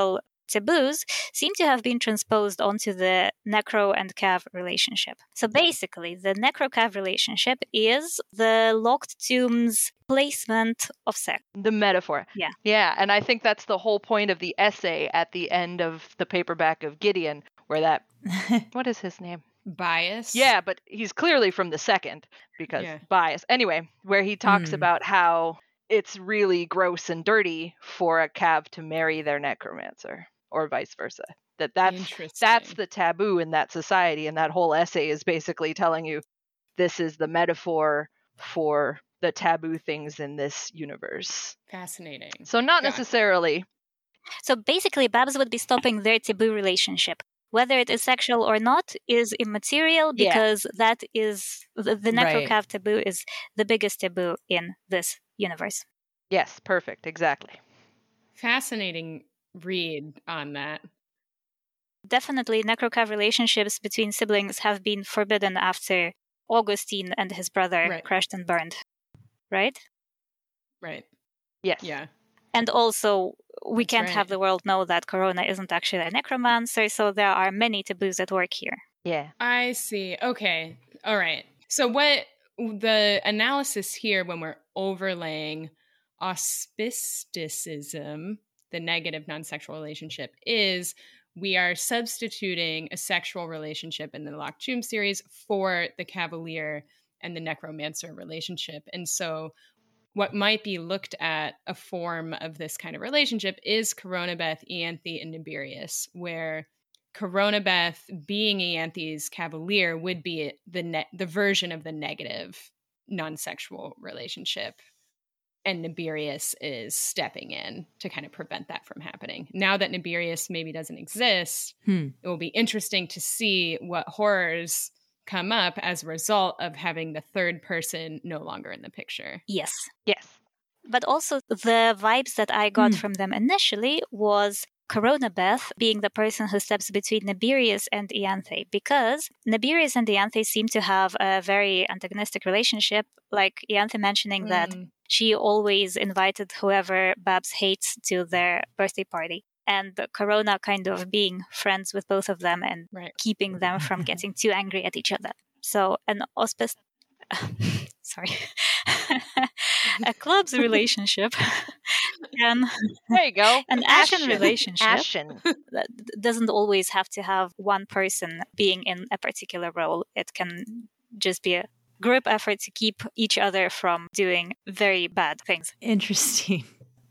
Speaker 3: taboos seem to have been transposed onto the necro and cav relationship. So basically, the necro-cav relationship is the locked tomb's placement of sex.
Speaker 4: The metaphor.
Speaker 3: Yeah.
Speaker 4: Yeah, and I think that's the whole point of the essay at the end of the paperback of Gideon, where that, what is his name?
Speaker 2: Bias.
Speaker 4: Yeah, but he's clearly from the second, because
Speaker 2: Yeah.
Speaker 4: bias. Anyway, where he talks
Speaker 1: Mm.
Speaker 4: about how it's really gross and dirty for a cav to marry their necromancer, or vice versa. That that's
Speaker 2: Interesting.
Speaker 4: that's the taboo in that society, and that whole essay is basically telling you this is the metaphor for the taboo things in this universe.
Speaker 2: Fascinating.
Speaker 4: So not
Speaker 2: Got it.
Speaker 4: necessarily.
Speaker 3: So basically, Babs would be stopping their taboo relationship. Whether it is sexual or not is immaterial
Speaker 4: Yeah.
Speaker 3: because that is the, the
Speaker 1: Right.
Speaker 3: necrocav taboo is the biggest taboo in this universe.
Speaker 4: Yes, perfect, exactly.
Speaker 2: Fascinating read on that.
Speaker 3: Definitely, necrocav relationships between siblings have been forbidden after Augustine and his brother
Speaker 2: Right.
Speaker 3: crashed and burned, right?
Speaker 2: Right.
Speaker 4: Yes.
Speaker 2: Yeah.
Speaker 3: And also, we
Speaker 2: That's
Speaker 3: can't
Speaker 2: right.
Speaker 3: have the world know that Corona isn't actually a necromancer, so there are many taboos at work here.
Speaker 4: Yeah.
Speaker 2: I see. Okay. All right. So what the analysis here when we're overlaying auspisticism, the negative non-sexual relationship, is we are substituting a sexual relationship in the Locked Tomb series for the Cavalier and the Necromancer relationship. And so what might be looked at a form of this kind of relationship is Coronabeth, Ianthe, and Nibirius, where Coronabeth, being Ianthe's cavalier, would be the ne- the version of the negative non-sexual relationship. And Nibirius is stepping in to kind of prevent that from happening. Now that Nibirius maybe doesn't exist,
Speaker 1: Hmm.
Speaker 2: it will be interesting to see what horrors come up as a result of having the third person no longer in the picture.
Speaker 3: Yes.
Speaker 4: Yes.
Speaker 3: But also, the vibes that I got
Speaker 1: Hmm.
Speaker 3: from them initially was Coronabeth being the person who steps between Nibirius and Ianthe, because Nibirius and Ianthe seem to have a very antagonistic relationship, like Ianthe mentioning that
Speaker 2: Mm.
Speaker 3: she always invited whoever Babs hates to their birthday party. And Corona kind of being friends with both of them and
Speaker 2: Right.
Speaker 3: keeping them from getting too angry at each other. So an auspis... Sorry. A club's relationship can...
Speaker 4: There you go.
Speaker 3: An ashen relationship
Speaker 4: Ashen.
Speaker 3: that doesn't always have to have one person being in a particular role. It can just be a group effort to keep each other from doing very bad things.
Speaker 1: Interesting.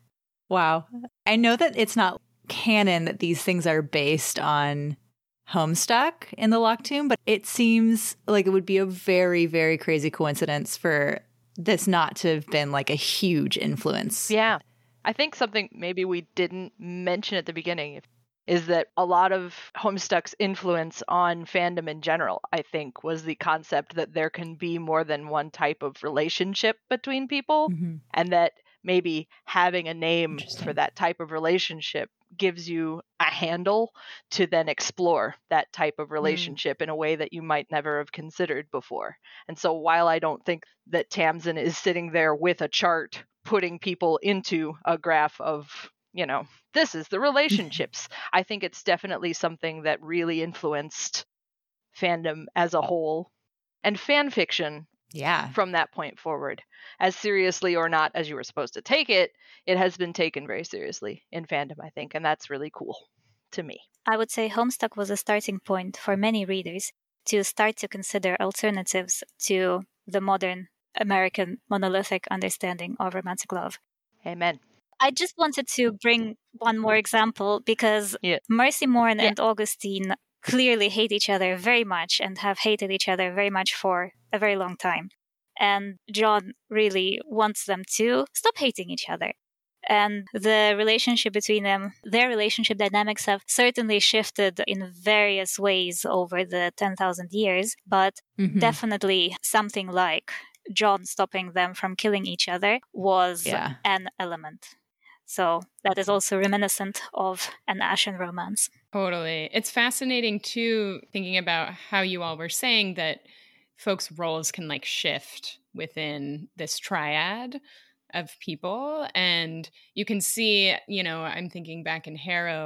Speaker 1: Wow. I know that it's not canon that these things are based on Homestuck in the Locked Tomb, but it seems like it would be a very, very crazy coincidence for this not to have been like a huge influence.
Speaker 4: Yeah. I think something maybe we didn't mention at the beginning is that a lot of Homestuck's influence on fandom in general, I think, was the concept that there can be more than one type of relationship between people,
Speaker 1: Mhm.
Speaker 4: and that maybe having a name
Speaker 1: Interesting.
Speaker 4: for that type of relationship gives you a handle to then explore that type of relationship in a way that you might never have considered before. And so while I don't think that Tamsin is sitting there with a chart putting people into a graph of, you know, this is the relationships, I think it's definitely something that really influenced fandom as a whole and fan fiction
Speaker 1: Yeah.
Speaker 4: from that point forward. As seriously or not as you were supposed to take it, it has been taken very seriously in fandom, I think, and that's really cool to me.
Speaker 3: I would say Homestuck was a starting point for many readers to start to consider alternatives to the modern American monolithic understanding of romantic love.
Speaker 4: Amen.
Speaker 3: I just wanted to bring one more example because
Speaker 4: Yeah.
Speaker 3: Mercy Morn
Speaker 4: Yeah.
Speaker 3: and Augustine clearly hate each other very much and have hated each other very much for a very long time. And John really wants them to stop hating each other. And the relationship between them, their relationship dynamics have certainly shifted in various ways over the ten thousand years, but
Speaker 1: Mhm.
Speaker 3: definitely something like John stopping them from killing each other was
Speaker 1: Yeah.
Speaker 3: an element. So that is also reminiscent of an Ashen romance.
Speaker 2: Totally. It's fascinating too, thinking about how you all were saying that folks' roles can like shift within this triad of people. And you can see, you know, I'm thinking back in Harrow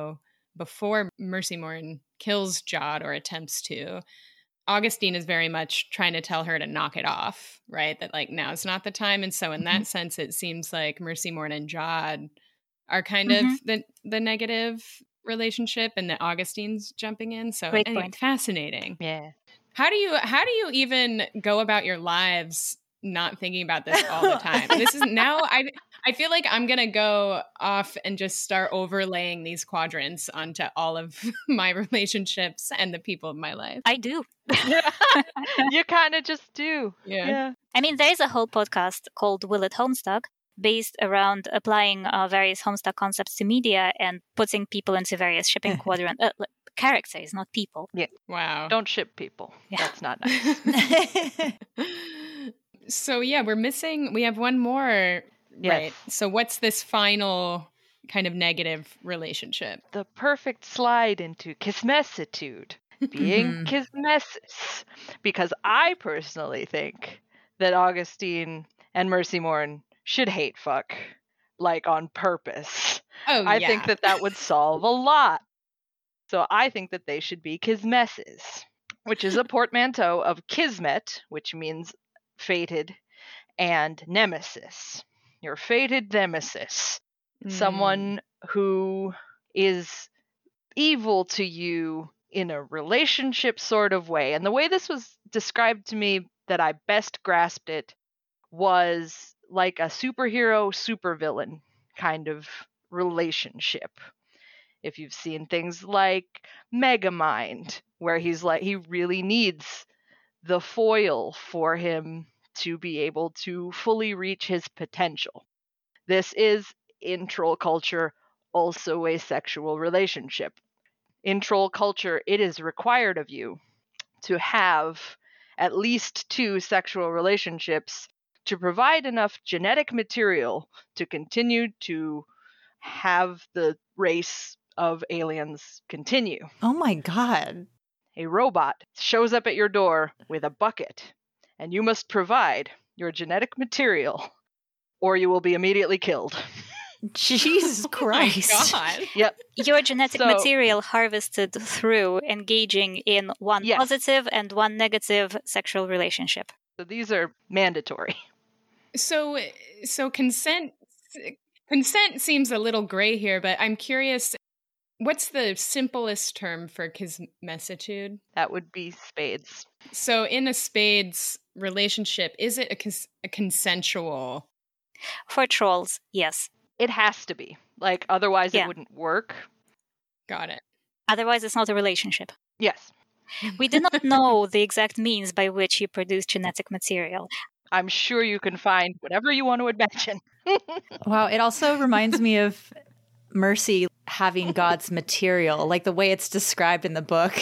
Speaker 2: before Mercy Morn kills Jod or attempts to, Augustine is very much trying to tell her to knock it off, right? That like now's not the time. And so in that sense, it seems like Mercy Morn and Jod are kind
Speaker 3: Mhm.
Speaker 2: of the the negative relationship, and that Augustine's jumping in. So
Speaker 3: Great
Speaker 2: anyway,
Speaker 3: point.
Speaker 2: fascinating.
Speaker 4: Yeah.
Speaker 2: How do you how do you even go about your lives not thinking about this all the time? This is now I I feel like I'm gonna go off and just start overlaying these quadrants onto all of my relationships and the people of my life.
Speaker 3: I do.
Speaker 4: You kind of just do.
Speaker 2: Yeah.
Speaker 4: Yeah.
Speaker 3: I mean, there is a whole podcast called Will It Homestuck, based around applying uh, various Homestuck concepts to media and putting people into various shipping quadrant uh, like, characters, not people.
Speaker 2: Wow.
Speaker 4: Don't ship people.
Speaker 3: Yeah.
Speaker 4: That's not nice.
Speaker 2: So yeah, we're missing. We have one more,
Speaker 4: Yes.
Speaker 2: right? So what's this final kind of negative relationship?
Speaker 4: The perfect slide into kismesitude, being
Speaker 1: Mhm.
Speaker 4: kismesis. Because I personally think that Augustine and Mercy Morn should hate fuck, like on purpose.
Speaker 2: Oh,
Speaker 4: I
Speaker 2: yeah.
Speaker 4: think that that would solve a lot. So I think that they should be kismeses, which is a portmanteau of kismet, which means fated, and nemesis. Your fated nemesis.
Speaker 2: Mm.
Speaker 4: Someone who is evil to you in a relationship sort of way. And the way this was described to me that I best grasped it was like a superhero supervillain kind of relationship. If you've seen things like Megamind, where he's like he really needs the foil for him to be able to fully reach his potential. This is, in troll culture, also a sexual relationship. In troll culture, it is required of you to have at least two sexual relationships to provide enough genetic material to continue to have the race of aliens continue.
Speaker 1: Oh my God.
Speaker 4: A robot shows up at your door with a bucket, and you must provide your genetic material, or you will be immediately killed.
Speaker 1: Jesus Christ.
Speaker 2: Oh my God.
Speaker 4: Yep.
Speaker 3: Your genetic
Speaker 4: So-
Speaker 3: material harvested through engaging in one
Speaker 4: Yes.
Speaker 3: positive and one negative sexual relationship.
Speaker 4: So these are mandatory.
Speaker 2: So so consent consent seems a little gray here, but I'm curious, what's the simplest term for kismesitude?
Speaker 4: That would be spades.
Speaker 2: So in a spades relationship, is it a, cons- a consensual?
Speaker 3: For trolls, yes.
Speaker 4: It has to be. Like, otherwise
Speaker 3: Yeah.
Speaker 4: it wouldn't work.
Speaker 2: Got it.
Speaker 3: Otherwise, it's not a relationship.
Speaker 4: Yes.
Speaker 3: We do not know the exact means by which you produce genetic material.
Speaker 4: I'm sure you can find whatever you want to imagine.
Speaker 1: Wow. It also reminds me of Mercy having God's material, like the way it's described in the book.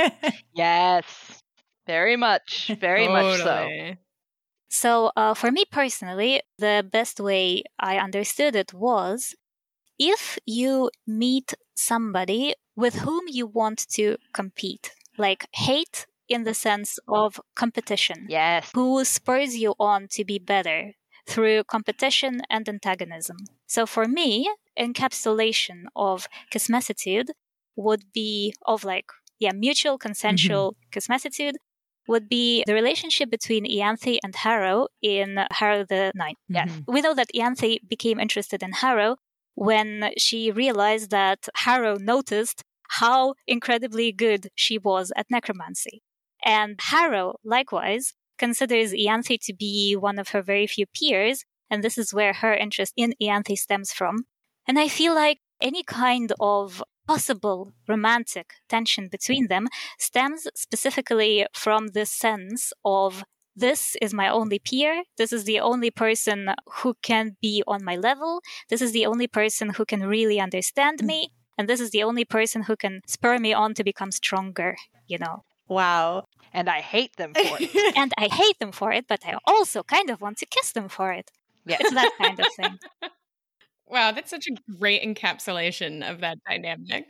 Speaker 4: Yes. Very much. Very much so.
Speaker 2: Totally.
Speaker 3: So, uh, for me personally, the best way I understood it was if you meet somebody with whom you want to compete, like hate in the sense of competition,
Speaker 4: Yes.
Speaker 3: who spurs you on to be better through competition and antagonism. So for me, encapsulation of kismesitude would be of like, yeah, mutual consensual kismesitude would be the relationship between Ianthe and Harrow in Harrow the Ninth.
Speaker 4: Yes.
Speaker 1: Mhm.
Speaker 3: We know that Ianthe became interested in Harrow when she realized that Harrow noticed how incredibly good she was at necromancy. And Harrow, likewise, considers Ianthe to be one of her very few peers, and this is where her interest in Ianthe stems from. And I feel like any kind of possible romantic tension between them stems specifically from this sense of this is my only peer, this is the only person who can be on my level, this is the only person who can really understand me, and this is the only person who can spur me on to become stronger, you know.
Speaker 1: Wow.
Speaker 4: And I hate them for it.
Speaker 3: And I hate them for it, but I also kind of want to kiss them for it.
Speaker 4: Yes.
Speaker 3: It's that kind of thing.
Speaker 2: Wow, that's such a great encapsulation of that dynamic.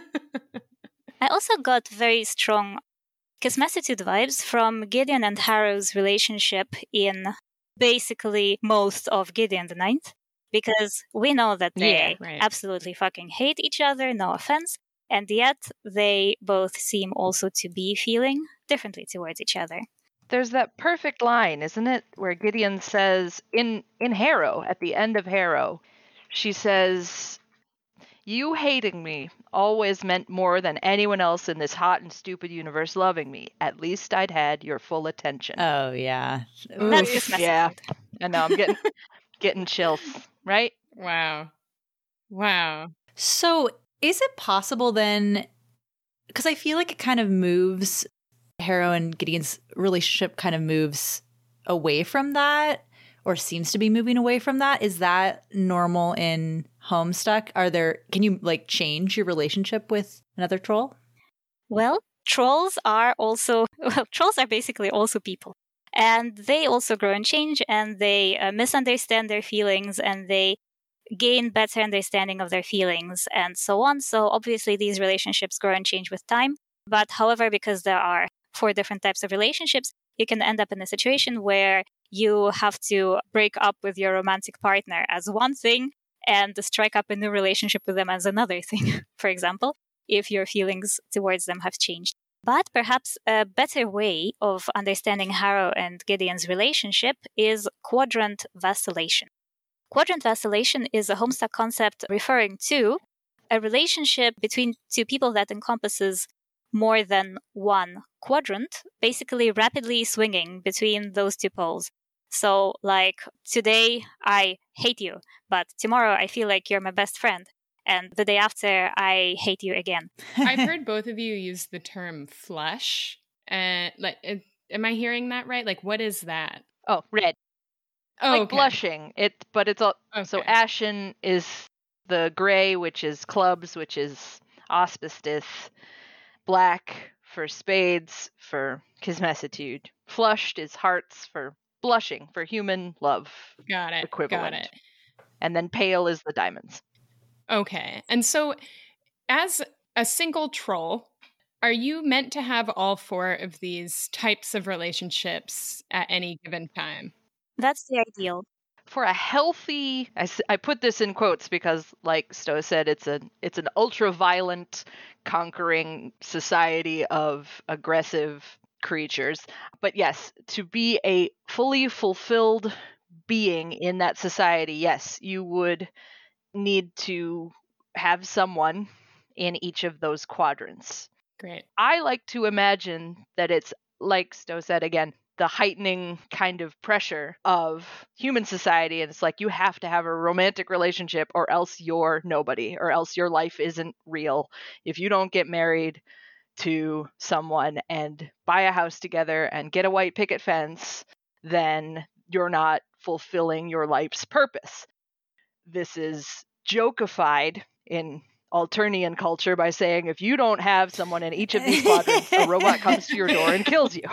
Speaker 3: I also got very strong kismesitude vibes from Gideon and Harrow's relationship in basically most of Gideon the Ninth, because we know that they
Speaker 2: Yeah, right.
Speaker 3: absolutely fucking hate each other, no offense, And yet, they both seem also to be feeling differently towards each other.
Speaker 4: There's that perfect line, isn't it, where Gideon says, in, in Harrow, at the end of Harrow, she says, "You hating me always meant more than anyone else in this hot and stupid universe loving me. At least I'd had your full attention."
Speaker 1: Oh, yeah.
Speaker 3: That's
Speaker 1: Oof.
Speaker 3: dismissive.
Speaker 4: Yeah. I know, I'm getting getting chills, right?
Speaker 2: Wow. Wow.
Speaker 1: So is it possible then, because I feel like it kind of moves, Harrow and Gideon's relationship kind of moves away from that, or seems to be moving away from that. Is that normal in Homestuck? Are there, can you like change your relationship with another troll?
Speaker 3: Well, trolls are also, well, trolls are basically also people. And they also grow and change, and they uh, misunderstand their feelings, and they gain better understanding of their feelings, and so on. So obviously these relationships grow and change with time. But however, because there are four different types of relationships, you can end up in a situation where you have to break up with your romantic partner as one thing and strike up a new relationship with them as another thing, for example, if your feelings towards them have changed. But perhaps a better way of understanding Harrow and Gideon's relationship is quadrant vacillation. Quadrant vacillation is a Homestuck concept referring to a relationship between two people that encompasses more than one quadrant, basically rapidly swinging between those two poles. So, like, today I hate you, but tomorrow I feel like you're my best friend. And the day after, I hate you again.
Speaker 2: I've heard both of you use the term flush. And like, it, am I hearing that right? Like, what is that?
Speaker 4: Oh, red.
Speaker 2: Oh,
Speaker 4: like
Speaker 2: okay.
Speaker 4: blushing. It, but it's all
Speaker 2: Okay.
Speaker 4: so ashen is the gray, which is clubs, which is auspicious. Black for spades, for kismessitude. Flushed is hearts for blushing, for human love.
Speaker 2: Got it.
Speaker 4: Equivalent.
Speaker 2: Got it.
Speaker 4: And then pale is the diamonds.
Speaker 2: Okay. And so, as a single troll, are you meant to have all four of these types of relationships at any given time?
Speaker 3: That's the ideal.
Speaker 4: For a healthy, I, I put this in quotes because, like Stowe said, it's a it's an ultra-violent, conquering society of aggressive creatures. But yes, to be a fully fulfilled being in that society, yes, you would need to have someone in each of those quadrants.
Speaker 2: Great.
Speaker 4: I like to imagine that it's, like Stowe said again, the heightening kind of pressure of human society. And it's like, you have to have a romantic relationship or else you're nobody, or else your life isn't real. If you don't get married to someone and buy a house together and get a white picket fence, then you're not fulfilling your life's purpose. This is jokeified in Alternian culture by saying, if you don't have someone in each of these quadrants, a robot comes to your door and kills you.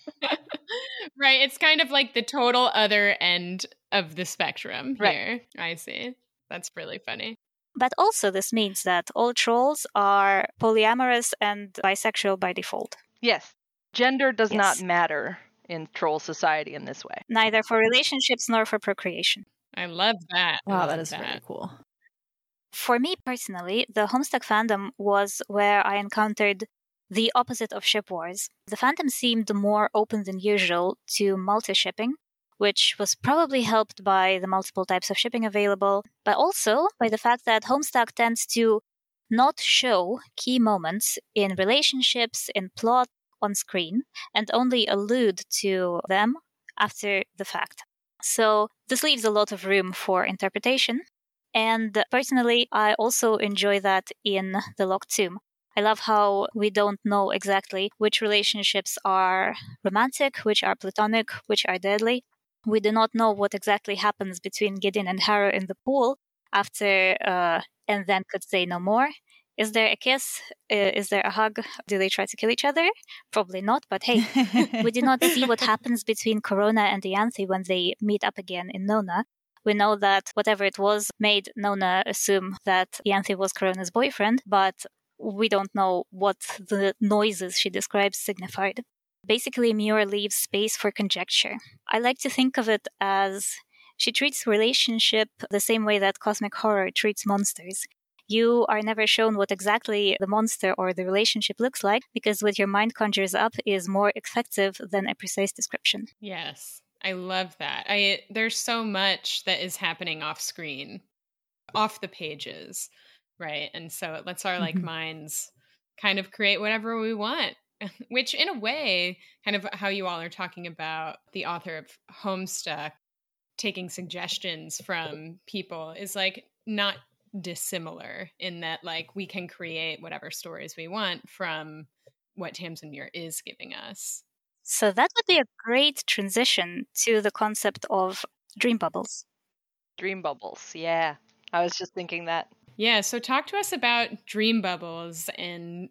Speaker 2: Right. It's kind of like the total other end of the spectrum here. Right. I see. That's really funny.
Speaker 3: But also this means that all trolls are polyamorous and bisexual by default.
Speaker 4: Yes. Gender does
Speaker 3: Yes.
Speaker 4: not matter in troll society in this way.
Speaker 3: Neither for relationships nor for procreation.
Speaker 2: I love that. I
Speaker 1: Wow,
Speaker 2: love
Speaker 1: that is really cool.
Speaker 3: For me personally, the Homestuck fandom was where I encountered the opposite of ship wars. The fandom seemed more open than usual to multi-shipping, which was probably helped by the multiple types of shipping available, but also by the fact that Homestuck tends to not show key moments in relationships, in plot, on screen, and only allude to them after the fact. So this leaves a lot of room for interpretation. And personally, I also enjoy that in the Locked Tomb. I love how we don't know exactly which relationships are romantic, which are platonic, which are deadly. We do not know what exactly happens between Gideon and Harrow in the pool after uh, and then could say no more. Is there a kiss? Uh, is there a hug? Do they try to kill each other? Probably not, but hey, we do not see what happens between Corona and Ianthe when they meet up again in Nona. We know that whatever it was made Nona assume that Ianthe was Corona's boyfriend, but we don't know what the noises she describes signified. Basically, Muir leaves space for conjecture. I like to think of it as she treats relationship the same way that cosmic horror treats monsters. you are never shown what exactly the monster or the relationship looks like, because what your mind conjures up is more effective than a precise description.
Speaker 2: Yes, I love that. I there's so much that is happening off screen, off the pages, right? And so it lets our like
Speaker 1: Mhm.
Speaker 2: minds kind of create whatever we want, which in a way, kind of how you all are talking about the author of Homestuck taking suggestions from people is like not dissimilar in that like we can create whatever stories we want from what Tamsin Muir is giving us.
Speaker 3: So that would be a great transition to the concept of dream bubbles.
Speaker 4: Dream bubbles. Yeah. I was just thinking that.
Speaker 2: Yeah, so talk to us about dream bubbles and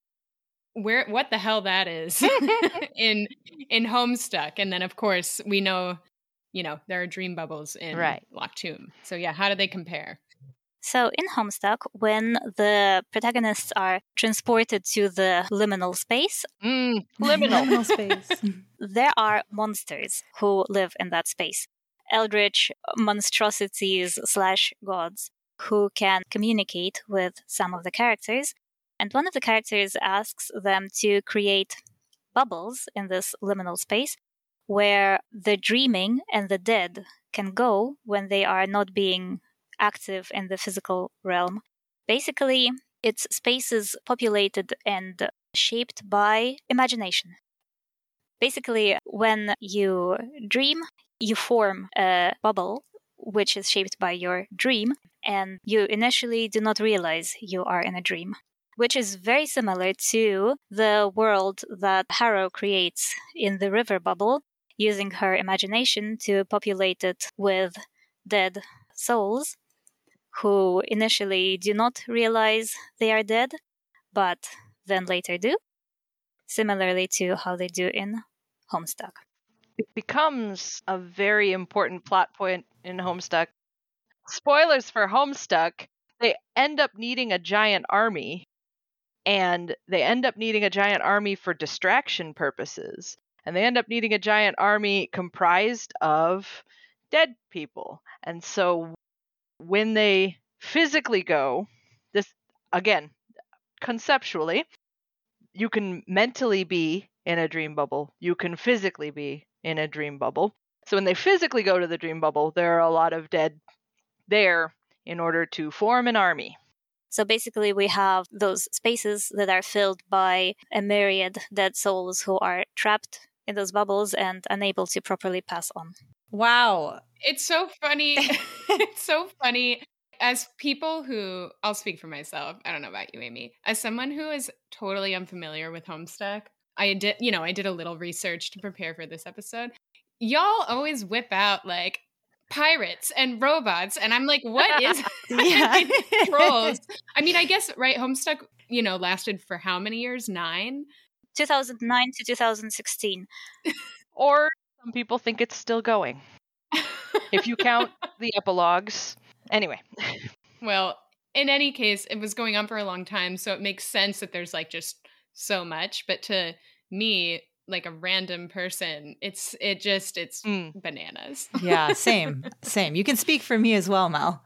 Speaker 2: where what the hell that is in in Homestuck. And then of course we know, you know, there are dream bubbles in
Speaker 4: Right.
Speaker 2: Locked Tomb. So yeah, how do they compare?
Speaker 3: So in Homestuck, when the protagonists are transported to the liminal space,
Speaker 4: Mm, liminal.
Speaker 1: Liminal space.
Speaker 3: there are monsters who live in that space. Eldritch monstrosities slash gods who can communicate with some of the characters. And one of the characters asks them to create bubbles in this liminal space where the dreaming and the dead can go when they are not being active in the physical realm. Basically, it's spaces populated and shaped by imagination. Basically, when you dream, you form a bubble which is shaped by your dream, and you initially do not realize you are in a dream, which is very similar to the world that Harrow creates in the river bubble, using her imagination to populate it with dead souls who initially do not realize they are dead, but then later do, similarly to how they do in Homestuck.
Speaker 4: It becomes a very important plot point in Homestuck. Spoilers for Homestuck, they end up needing a giant army, and they end up needing a giant army for distraction purposes. And they end up needing a giant army comprised of dead people. And so when they physically go, this, again, conceptually, you can mentally be in a dream bubble. You can physically be in a dream bubble. So when they physically go to the dream bubble, there are a lot of dead there in order to form an army.
Speaker 3: So basically, we have those spaces that are filled by a myriad dead souls who are trapped in those bubbles and unable to properly pass on.
Speaker 1: Wow.
Speaker 2: It's so funny. It's so funny. As people who, I'll speak for myself. I don't know about you, Amy. As someone who is totally unfamiliar with Homestuck, I did, you know, I did a little research to prepare for this episode. Y'all always whip out like pirates and robots, and I'm like, what is
Speaker 1: Yeah.
Speaker 2: trolls? I mean, I guess, right, Homestuck, you know, lasted for how many years? Nine?
Speaker 3: two thousand nine to two thousand sixteen.
Speaker 4: Or some people think it's still going. If you count the epilogues. Anyway.
Speaker 2: Well, in any case, it was going on for a long time, so it makes sense that there's like just so much. But to me, like a random person, it's it just it's
Speaker 4: Mm.
Speaker 2: bananas.
Speaker 1: Yeah, same. Same. You can speak for me as well, Mel.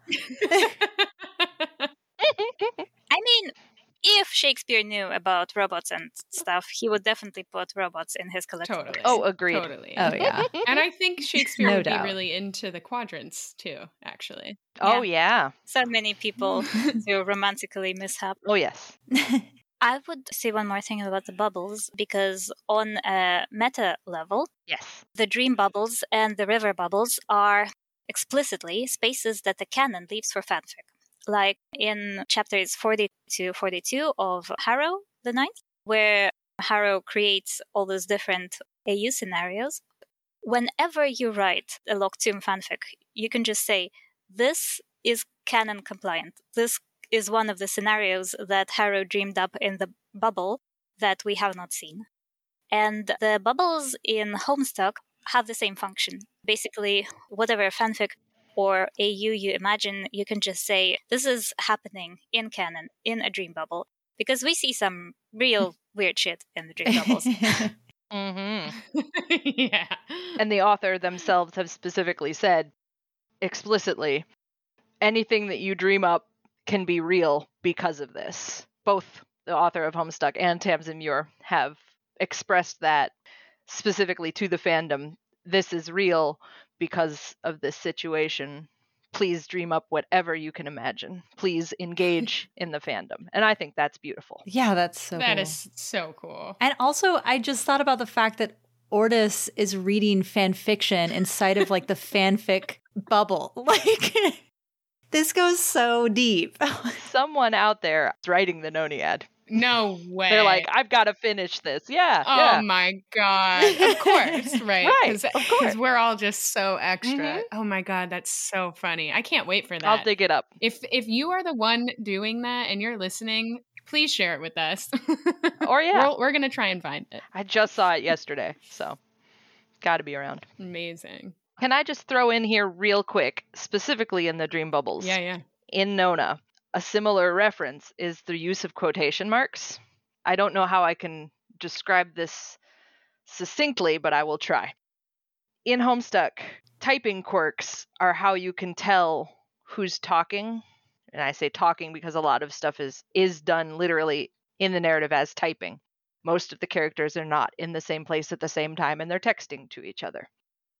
Speaker 3: I mean, if Shakespeare knew about robots and stuff, he would definitely put robots in his collection.
Speaker 2: Totally.
Speaker 4: Oh, agreed.
Speaker 2: Totally.
Speaker 1: Oh, yeah.
Speaker 2: And I think Shakespeare
Speaker 1: No
Speaker 2: would
Speaker 1: doubt.
Speaker 2: be really into the quadrants too, actually.
Speaker 4: Oh, yeah.
Speaker 3: So many people do romantically mishap.
Speaker 4: Oh, yes.
Speaker 3: I would say one more thing about the bubbles, because on a meta level,
Speaker 4: Yes.
Speaker 3: the dream bubbles and the river bubbles are explicitly spaces that the canon leaves for fanfic. Like in chapters forty to forty-two of Harrow the Ninth, where Harrow creates all those different A U scenarios. Whenever you write a Locked Tomb fanfic, you can just say, this is canon compliant. This is one of the scenarios that Harrow dreamed up in the bubble that we have not seen. And the bubbles in Homestuck have the same function. Basically, whatever fanfic or A U you imagine, you can just say, this is happening in canon, in a dream bubble. Because we see some real weird shit in the dream bubbles.
Speaker 4: Mm-hmm.
Speaker 2: Yeah.
Speaker 4: And the author themselves have specifically said explicitly, anything that you dream up can be real because of this. Both the author of Homestuck and Tamsin Muir have expressed that specifically to the fandom. This is real because of this situation. Please dream up whatever you can imagine. Please engage in the fandom. And I think that's beautiful.
Speaker 1: Yeah, that's so
Speaker 2: That
Speaker 1: cool.
Speaker 2: is so cool.
Speaker 1: And also, I just thought about the fact that Ortis is reading fan fiction inside of like the fanfic bubble. Like, this goes so deep.
Speaker 4: Someone out there is writing the Noniad.
Speaker 2: No way.
Speaker 4: They're like, I've got to finish this. Yeah.
Speaker 2: Oh
Speaker 4: yeah.
Speaker 2: my God. Of course, right?
Speaker 4: Right,
Speaker 2: Cause,
Speaker 4: of course.
Speaker 2: Because we're all just so extra.
Speaker 4: Mhm.
Speaker 2: Oh my God, that's so funny. I can't wait for that.
Speaker 4: I'll dig it up.
Speaker 2: If if you are the one doing that and you're listening, please share it with us.
Speaker 4: Or yeah.
Speaker 2: We're, we're going to try and find it.
Speaker 4: I just saw it yesterday, so got to be around.
Speaker 2: Amazing.
Speaker 4: Can I just throw in here real quick, specifically in the Dream Bubbles?
Speaker 2: Yeah, yeah.
Speaker 4: In Nona, a similar reference is the use of quotation marks. I don't know how I can describe this succinctly, but I will try. In Homestuck, typing quirks are how you can tell who's talking. And I say talking because a lot of stuff is is done literally in the narrative as typing. Most of the characters are not in the same place at the same time, and they're texting to each other.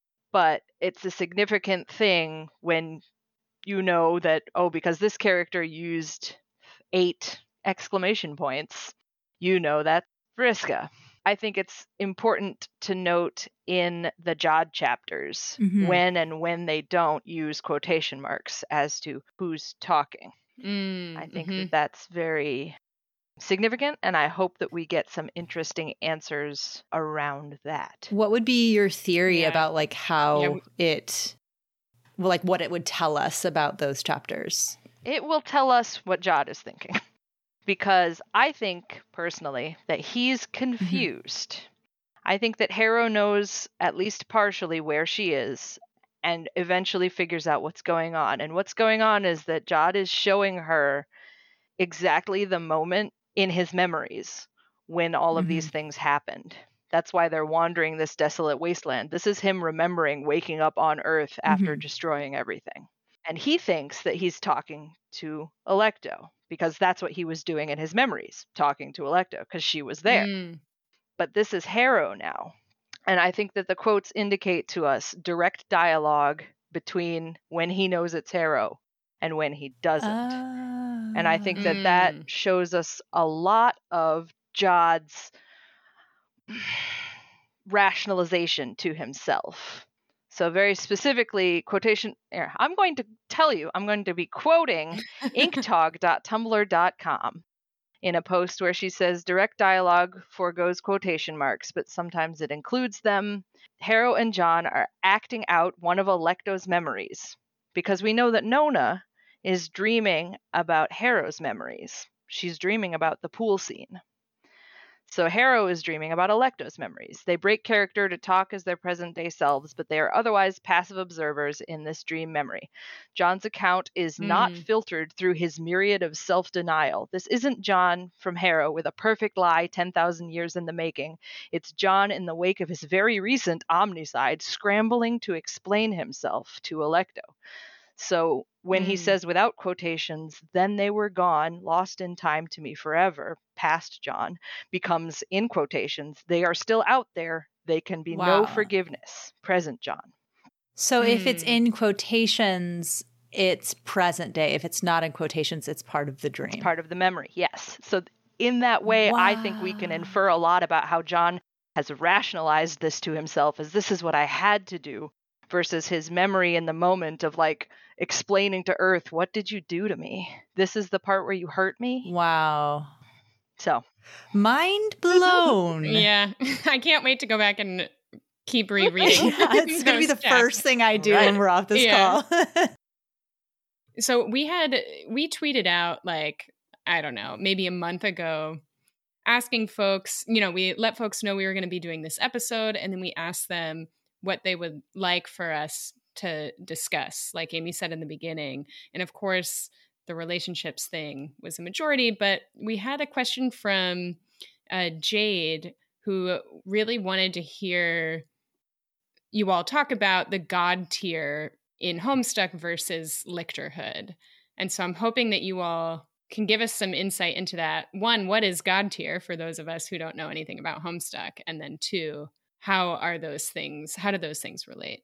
Speaker 4: But it's a significant thing when you know that, oh, because this character used eight exclamation points, you know that's Vriska. I think it's important to note in the Jod chapters
Speaker 1: Mhm.
Speaker 4: when and when they don't use quotation marks as to who's talking.
Speaker 2: Mm,
Speaker 4: I think
Speaker 2: mhm.
Speaker 4: that that's very significant, and I hope that we get some interesting answers around that.
Speaker 1: What would be your theory
Speaker 2: Yeah.
Speaker 1: about like how
Speaker 2: Yeah, we-
Speaker 1: it, well, like what it would tell us about those chapters?
Speaker 4: It will tell us what Jod is thinking. Because I think, personally, that he's confused. I think that Harrow knows, at least partially, where she is, and eventually figures out what's going on. And what's going on is that Jod is showing her exactly the moment in his memories when all of
Speaker 1: Mhm.
Speaker 4: these things happened. That's why they're wandering this desolate wasteland. This is him remembering waking up on Earth after
Speaker 1: Mhm.
Speaker 4: destroying everything. And he thinks that he's talking to Alecto, because that's what he was doing in his memories, talking to Alecto, because she was there.
Speaker 2: Mm.
Speaker 4: But this is Harrow now. And I think that the quotes indicate to us direct dialogue between when he knows it's Harrow and when he doesn't.
Speaker 1: Ah.
Speaker 4: And I think that that
Speaker 2: Mm.
Speaker 4: shows us a lot of Jod's rationalization to himself. So very specifically, quotation, here, I'm going to tell you, I'm going to be quoting inktog dot tumblr dot com in a post where she says, direct dialogue foregoes quotation marks, but sometimes it includes them. Harrow and John are acting out one of Alecto's memories, because we know that Nona is dreaming about Harrow's memories. She's dreaming about the pool scene. So Harrow is dreaming about Alecto's memories. They break character to talk as their present-day selves, but they are otherwise passive observers in this dream memory. John's account is not
Speaker 2: Mm.
Speaker 4: filtered through his myriad of self-denial. This isn't John from Harrow with a perfect lie ten thousand years in the making. It's John in the wake of his very recent omnicide, scrambling to explain himself to Alecto. So when he
Speaker 2: Mm.
Speaker 4: says without quotations, then they were gone, lost in time to me forever, past John, becomes in quotations, they are still out there, they can be no
Speaker 1: Wow.
Speaker 4: forgiveness, present John.
Speaker 1: So if it's
Speaker 2: Hmm.
Speaker 1: in quotations, it's present day. If it's not in quotations, it's part of the dream.
Speaker 4: It's part of the memory, yes. So in that way, I think we can
Speaker 1: Wow.
Speaker 4: infer a lot about how John has rationalized this to himself as this is what I had to do, versus his memory in the moment of like explaining to Earth, what did you do to me? This is the part where you hurt me.
Speaker 1: Wow.
Speaker 4: So
Speaker 1: Mind blown.
Speaker 2: Yeah. I can't wait to go back and keep rereading.
Speaker 1: Yeah, it's going to be the
Speaker 2: those chapters.
Speaker 1: first thing I do
Speaker 4: Right.
Speaker 1: when we're off this
Speaker 2: Yeah.
Speaker 1: call.
Speaker 2: So we had, we tweeted out like, I don't know, maybe a month ago, asking folks, you know, we let folks know we were going to be doing this episode, and then we asked them what they would like for us to discuss, like Amy said in the beginning. And of course, the relationships thing was a majority, but we had a question from uh, Jade, who really wanted to hear you all talk about the God tier in Homestuck versus Lictorhood. And so I'm hoping that you all can give us some insight into that. One, what is God tier for those of us who don't know anything about Homestuck? And then two, how are those things, how do those things relate?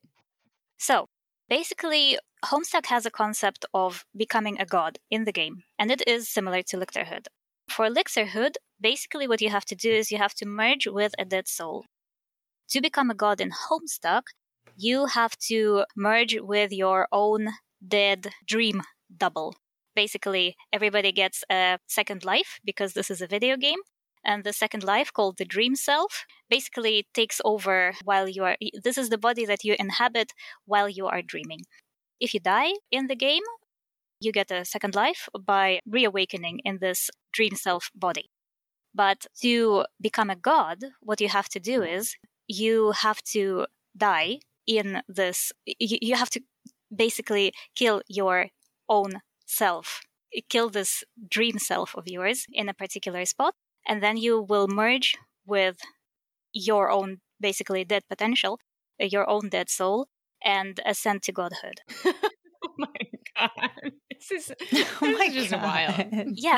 Speaker 3: So basically, Homestuck has a concept of becoming a god in the game, and it is similar to Lictorhood. For Lictorhood, basically what you have to do is you have to merge with a dead soul. To become a god in Homestuck, you have to merge with your own dead dream double. Basically, everybody gets a second life because this is a video game. And the second life, called the dream self, basically takes over while you are... This is the body that you inhabit while you are dreaming. If you die in the game, you get a second life by reawakening in this dream self body. But to become a god, what you have to do is you have to die in this... You, you have to basically kill your own self. Kill this dream self of yours in a particular spot. And then you will merge with your own, basically, dead potential, your own dead soul, and ascend to godhood.
Speaker 2: Oh my God. This is, this
Speaker 1: Oh my
Speaker 2: is just
Speaker 1: God.
Speaker 2: wild.
Speaker 3: Yeah.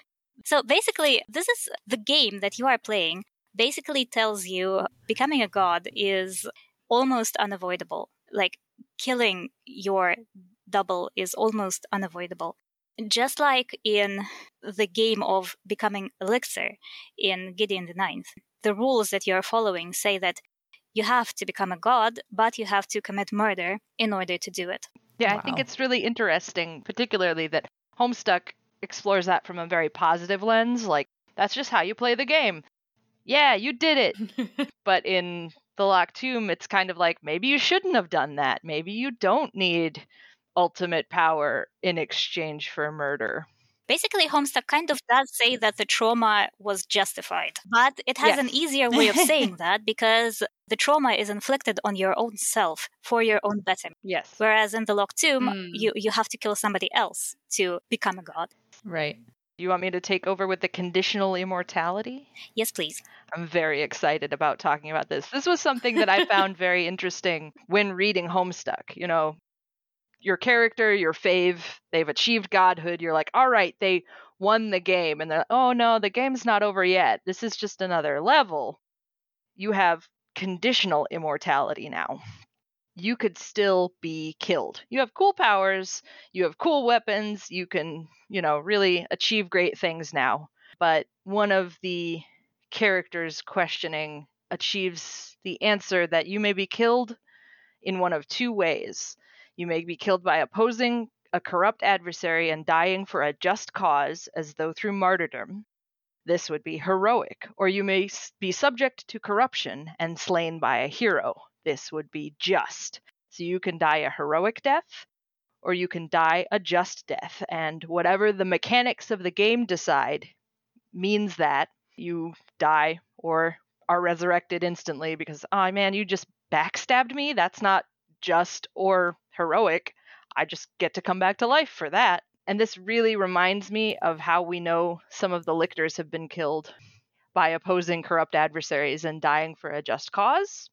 Speaker 3: So basically, this is the game that you are playing, basically tells you becoming a god is almost unavoidable. Like, killing your double is almost unavoidable. Just like in the game of becoming Elixir in Gideon the Ninth, the rules that you're following say that you have to become a god, but you have to commit murder in order to do it.
Speaker 4: Yeah,
Speaker 1: Wow.
Speaker 4: I think it's really interesting, particularly that Homestuck explores that from a very positive lens. Like, that's just how you play the game. Yeah, you did it. But in the Locked Tomb, it's kind of like, maybe you shouldn't have done that. Maybe you don't need ultimate power in exchange for murder.
Speaker 3: Basically, Homestuck kind of does say that the trauma was justified, but it has
Speaker 4: Yes.
Speaker 3: an easier way of saying that because the trauma is inflicted on your own self for your own betterment.
Speaker 4: Yes.
Speaker 3: Whereas in the Locked Tomb,
Speaker 2: Mm.
Speaker 3: you, you have to kill somebody else to become a god.
Speaker 1: Right.
Speaker 4: You want me to take over with the conditional immortality?
Speaker 3: Yes, please.
Speaker 4: I'm very excited about talking about this. This was something that I found very interesting when reading Homestuck. You know, your character, your fave, they've achieved godhood. You're like, all right, they won the game. And they're like, oh no, the game's not over yet. This is just another level. You have conditional immortality now. You could still be killed. You have cool powers. You have cool weapons. You can, you know, really achieve great things now. But one of the characters questioning achieves the answer that you may be killed in one of two ways. You may be killed by opposing a corrupt adversary and dying for a just cause, as though through martyrdom. This would be heroic. Or you may be subject to corruption and slain by a hero. This would be just. So you can die a heroic death, or you can die a just death. And whatever the mechanics of the game decide means that you die or are resurrected instantly because, oh man, you just backstabbed me? That's not just or heroic. I just get to come back to life for that. And this really reminds me of how we know some of the lictors have been killed by opposing corrupt adversaries and dying for a just cause,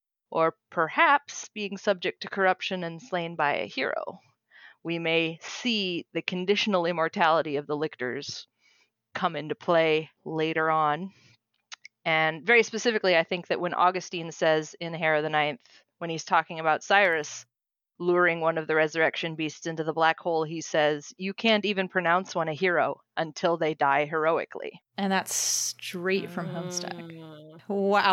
Speaker 4: or perhaps being subject to corruption and slain by a hero. We may see the conditional immortality of the lictors come into play later on. And very specifically, I think that when Augustine says in Hera the Ninth, when he's talking about Cyrus luring one of the resurrection beasts into the black hole, he says, you can't even pronounce one a hero until they die heroically.
Speaker 1: And that's straight from Homestuck.
Speaker 2: Mm.
Speaker 1: Wow.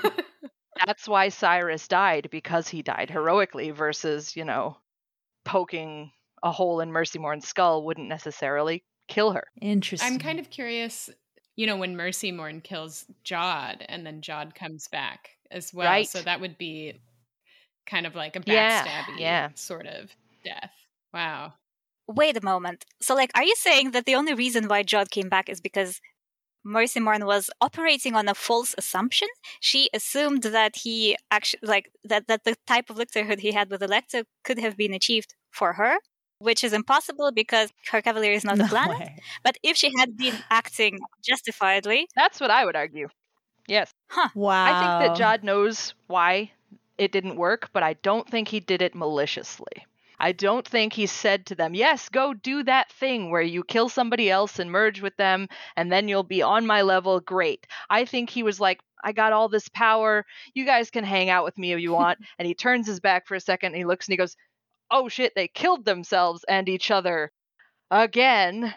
Speaker 4: That's why Cyrus died, because he died heroically versus, you know, poking a hole in Mercy Morn's skull wouldn't necessarily kill her.
Speaker 1: Interesting.
Speaker 2: I'm kind of curious, you know, when Mercy Morn kills Jod and then Jod comes back as well.
Speaker 4: Right.
Speaker 2: So that would be kind of like a
Speaker 4: Yeah,
Speaker 2: backstabby
Speaker 4: yeah.
Speaker 2: sort of death. Wow.
Speaker 3: Wait a moment. So, like, are you saying that the only reason why Jod came back is because Mercy Morn was operating on a false assumption? She assumed that he actually, like, that, that the type of lictorhood he had with Electa could have been achieved for her, which is impossible because her Cavalier is not
Speaker 1: No
Speaker 3: a planet.
Speaker 1: way.
Speaker 3: But if she had been acting justifiably,
Speaker 4: That's what I would argue. Yes.
Speaker 1: Wow.
Speaker 4: I think that Jod knows why it didn't work, but I don't think he did it maliciously. I don't think he said to them, yes, go do that thing where you kill somebody else and merge with them, and then you'll be on my level. Great. I think he was like, I got all this power. You guys can hang out with me if you want. And he turns his back for a second, and he looks and he goes, oh shit, they killed themselves and each other again.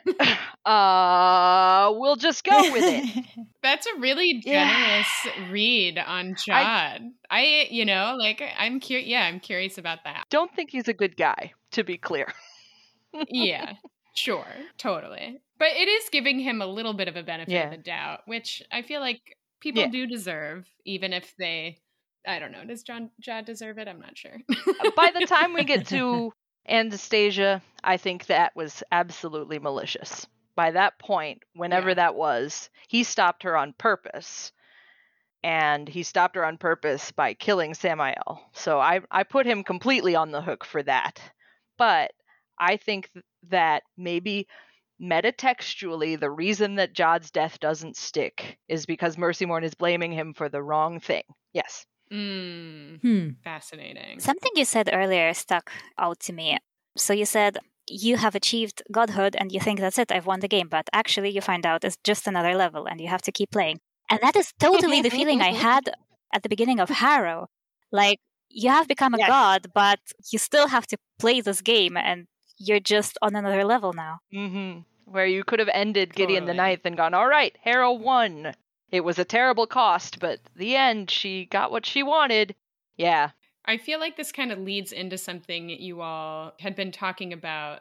Speaker 4: uh, we'll just go with it.
Speaker 2: That's a really generous yeah. read on Jod. I, I, you know, like, I'm curious. Yeah, I'm curious about that.
Speaker 4: Don't think he's a good guy, to be clear.
Speaker 2: Yeah, sure, totally. But it is giving him a little bit of a benefit yeah. of the doubt, which I feel like people yeah. do deserve, even if they, I don't know, does John Jod deserve it? I'm not sure.
Speaker 4: By the time we get to Anastasia, I think that was absolutely malicious. By that point, whenever yeah. that was, he stopped her on purpose. And he stopped her on purpose by killing Samael. So I, I put him completely on the hook for that. But I think th- that maybe metatextually, the reason that Jod's death doesn't stick is because Mercy Morn is blaming him for the wrong thing. Yes.
Speaker 2: Mm,
Speaker 1: hmm.
Speaker 2: Fascinating.
Speaker 3: Something you said earlier stuck out to me. So you said you have achieved godhood and you think that's it, I've won the game, but actually you find out it's just another level and you have to keep playing. And that is totally the feeling I had at the beginning of Harrow. Like, you have become a yes. god, but you still have to play this game and you're just on another level now.
Speaker 4: Mm-hmm. Where you could have ended Gideon totally. the Ninth and gone, all right, Harrow won. It was a terrible cost, but the end, she got what she wanted. Yeah.
Speaker 2: I feel like this kind of leads into something you all had been talking about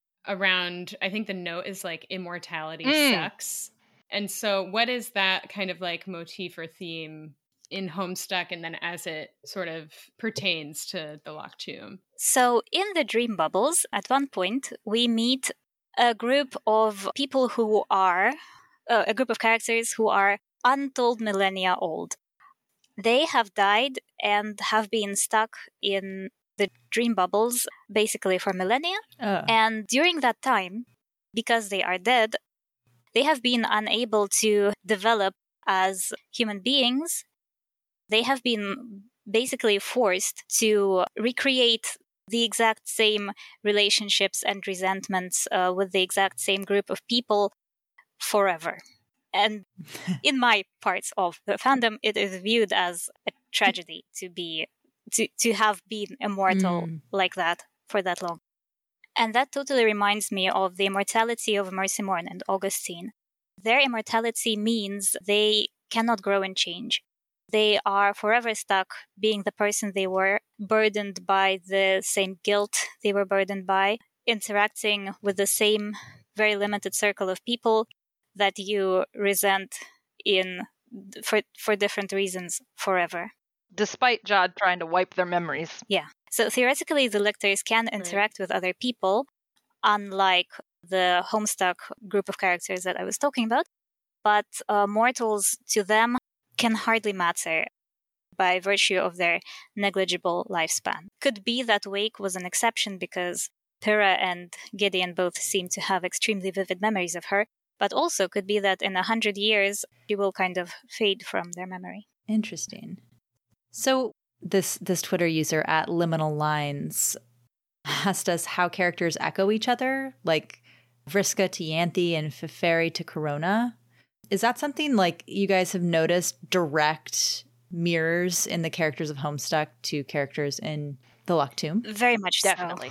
Speaker 2: around, I think the note is like, immortality mm. sucks. And so what is that kind of like motif or theme in Homestuck, and then as it sort of pertains to the Locked Tomb?
Speaker 3: So in the Dream Bubbles, at one point, we meet a group of people who are, uh, a group of characters who are untold millennia old. They have died and have been stuck in the Dream Bubbles basically for millennia.
Speaker 1: Oh.
Speaker 3: And during that time, because they are dead, they have been unable to develop as human beings. They have been basically forced to recreate the exact same relationships and resentments uh, with the exact same group of people forever. And in my parts of the fandom, it is viewed as a tragedy to be to, to have been immortal mm. like that for that long. And that totally reminds me of the immortality of Mercy Morn and Augustine. Their immortality means they cannot grow and change. They are forever stuck being the person they were, burdened by the same guilt they were burdened by, interacting with the same very limited circle of people that you resent in for for different reasons forever.
Speaker 4: Despite Jod trying to wipe their memories.
Speaker 3: Yeah. So theoretically, the lectors can interact right. with other people, unlike the Homestuck group of characters that I was talking about. But uh, mortals, to them, can hardly matter by virtue of their negligible lifespan. Could be that Wake was an exception because Pyrrha and Gideon both seem to have extremely vivid memories of her, but also could be that in a hundred years, she will kind of fade from their memory.
Speaker 1: Interesting. So this this Twitter user at Liminal Lines asked us how characters echo each other, like Vriska to Yanthe and Feferi to Corona. Is that something like you guys have noticed direct mirrors in the characters of Homestuck to characters in the Locked Tomb?
Speaker 3: Very much
Speaker 4: Definitely.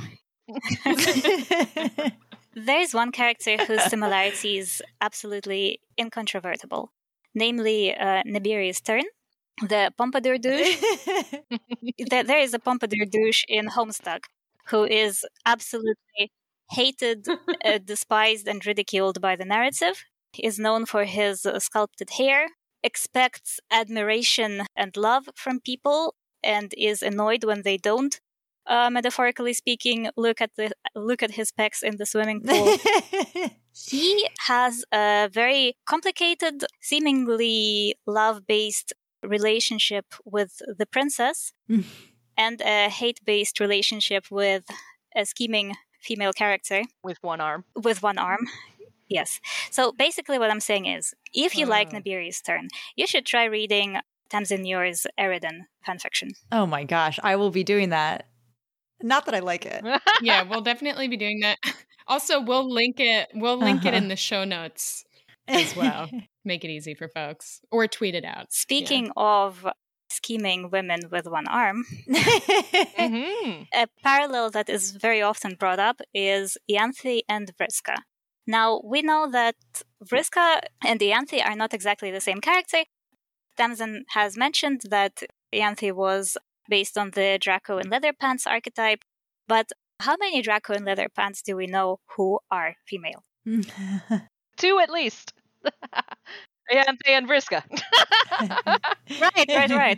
Speaker 3: So. There's one character whose similarity is absolutely incontrovertible, namely uh, Nibiri's Turn, the Pompadour douche. there, there is a Pompadour douche in Homestuck who is absolutely hated, uh, despised, and ridiculed by the narrative. He is known for his uh, sculpted hair, expects admiration and love from people, and is annoyed when they don't. Uh, metaphorically speaking, look at the look at his pecs in the swimming pool. He has a very complicated, seemingly love-based relationship with the princess, and a hate-based relationship with a scheming female character
Speaker 4: with one arm.
Speaker 3: With one arm, yes. So basically, what I'm saying is, if you oh. like Nibiri's Turn, you should try reading Tamsin Muir's Eridan fanfiction.
Speaker 1: Oh my gosh, I will be doing that. Not that I like it.
Speaker 2: Yeah, we'll definitely be doing that. Also, we'll link it. We'll link
Speaker 1: Uh-huh.
Speaker 2: it in the show notes as well. Make it easy for folks, or tweet it out.
Speaker 3: Speaking of scheming women with one arm,
Speaker 4: Mm-hmm.
Speaker 3: a parallel that is very often brought up is Ianthe and Vriska. Now, we know that Vriska and Ianthe are not exactly the same character. Tamsin has mentioned that Ianthe was based on the Draco in leather pants archetype, but how many Draco in leather pants do we know who are female?
Speaker 4: Two at least. Ianthe and Vriska.
Speaker 3: Right, right, right.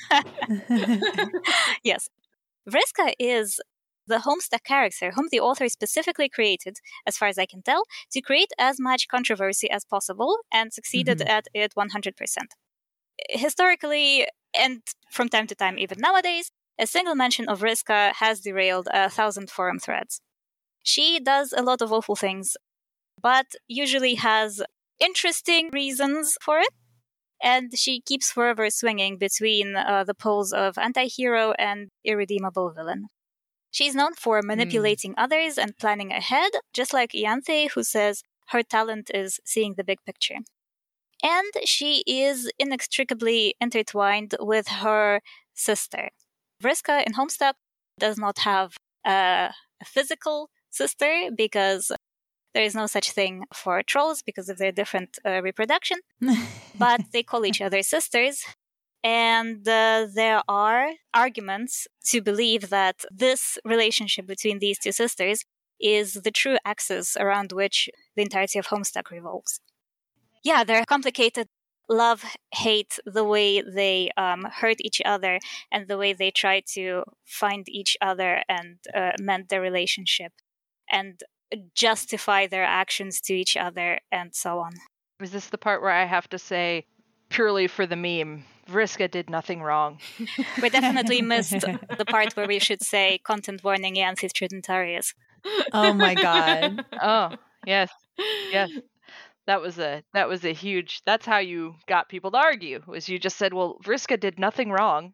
Speaker 3: Yes. Vriska is the Homestuck character whom the author specifically created, as far as I can tell, to create as much controversy as possible and succeeded
Speaker 1: Mhm.
Speaker 3: at it one hundred percent. Historically, and from time to time even nowadays, a single mention of Vriska has derailed a thousand forum threads. She does a lot of awful things, but usually has interesting reasons for it, and she keeps forever swinging between uh, the poles of anti-hero and irredeemable villain. She's known for manipulating mm. others and planning ahead, just like Ianthe, who says her talent is seeing the big picture. And she is inextricably intertwined with her sister. Vriska in Homestuck does not have a, a physical sister because there is no such thing for trolls because of their different uh, reproduction, but they call each other sisters. And uh, there are arguments to believe that this relationship between these two sisters is the true axis around which the entirety of Homestuck revolves. Yeah, they're complicated. Love, hate, the way they um, hurt each other and the way they try to find each other and uh, mend their relationship and justify their actions to each other and so on.
Speaker 4: Is this the part where I have to say, purely for the meme, Vriska did nothing wrong?
Speaker 3: We definitely missed the part where we should say content warning Ianthe Tridentarius.
Speaker 1: Oh my god.
Speaker 4: Oh, yes. Yes. That was a that was a huge that's how you got people to argue, was you just said, well, Vriska did nothing wrong.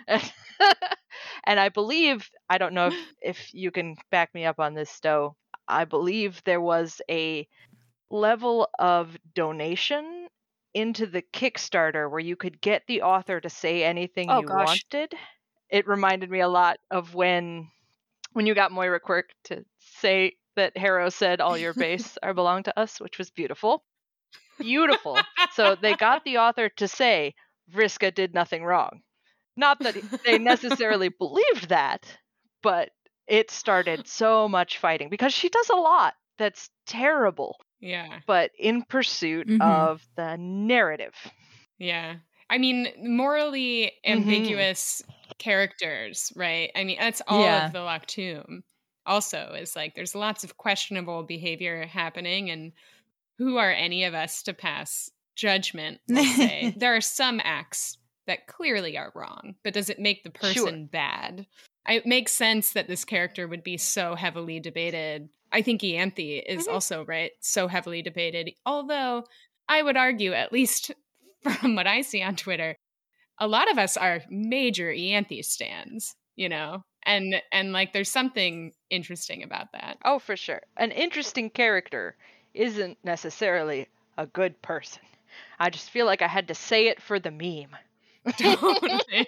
Speaker 4: And I believe, I don't know if, if you can back me up on this, Stowe, I believe there was a level of donation into the Kickstarter where you could get the author to say anything
Speaker 3: oh,
Speaker 4: you
Speaker 3: gosh.
Speaker 4: wanted. It reminded me a lot of when when you got Moira Quirk to say that Harrow said all your base are belong to us, which was beautiful. Beautiful. So they got the author to say Vriska did nothing wrong. Not that they necessarily believed that, but it started so much fighting because she does a lot that's terrible.
Speaker 2: Yeah.
Speaker 4: But in pursuit
Speaker 1: mm-hmm.
Speaker 4: of the narrative.
Speaker 2: Yeah. I mean, morally ambiguous mm-hmm. characters, right? I mean, that's all yeah. of the Locked Tomb. Also, is like there's lots of questionable behavior happening, and who are any of us to pass judgment? Let's say there are some acts that clearly are wrong, but does it make the person sure. bad? I, it makes sense that this character would be so heavily debated. I think Ianthe is mm-hmm. also, right, so heavily debated. Although I would argue, at least from what I see on Twitter, a lot of us are major Ianthe stans, you know? And, and like, there's something interesting about that.
Speaker 4: Oh, for sure. An interesting character isn't necessarily a good person. I just feel like I had to say it for the meme.
Speaker 2: Totally.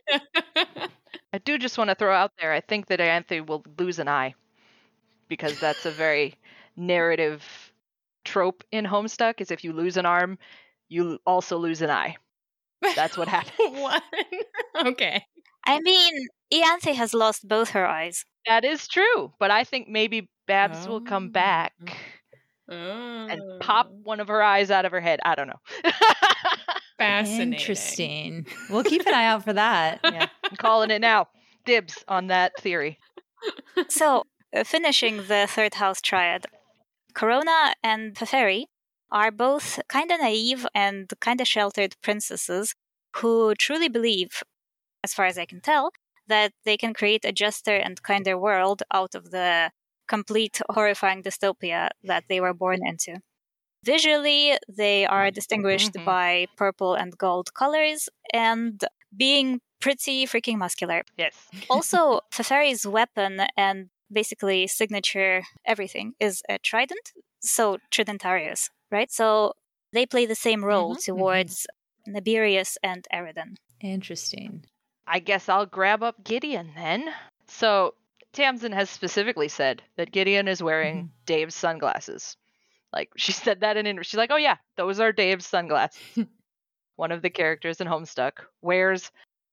Speaker 4: I do just want to throw out there, I think that Ianthe will lose an eye. Because that's a very narrative trope in Homestuck, is if you lose an arm, you also lose an eye. That's what happens.
Speaker 2: What? Okay.
Speaker 3: I mean, Ianthe has lost both her eyes.
Speaker 4: That is true, but I think maybe Babs oh. will come back
Speaker 2: oh.
Speaker 4: and pop one of her eyes out of her head. I don't know.
Speaker 2: Fascinating.
Speaker 1: Interesting. We'll keep an eye out for that.
Speaker 4: Yeah, I'm calling it now. Dibs on that theory.
Speaker 3: So, uh, finishing the third house triad, Corona and Teferi are both kind of naive and kind of sheltered princesses who truly believe, as far as I can tell, that they can create a juster and kinder world out of the complete horrifying dystopia that they were born into. Visually, they are distinguished mm-hmm. by purple and gold colors, and being pretty freaking muscular.
Speaker 4: Yes.
Speaker 3: Also, Feferi's weapon and basically signature everything is a trident, so Tridentarius, right? So they play the same role
Speaker 1: Mhm,
Speaker 3: towards Naberius and Eridan.
Speaker 1: Interesting.
Speaker 4: I guess I'll grab up Gideon then. So Tamsin has specifically said that Gideon is wearing
Speaker 1: Mhm.
Speaker 4: Dave's sunglasses. Like, she said that in interview. She's like, oh yeah, those are Dave's sunglasses. One of the characters in Homestuck wears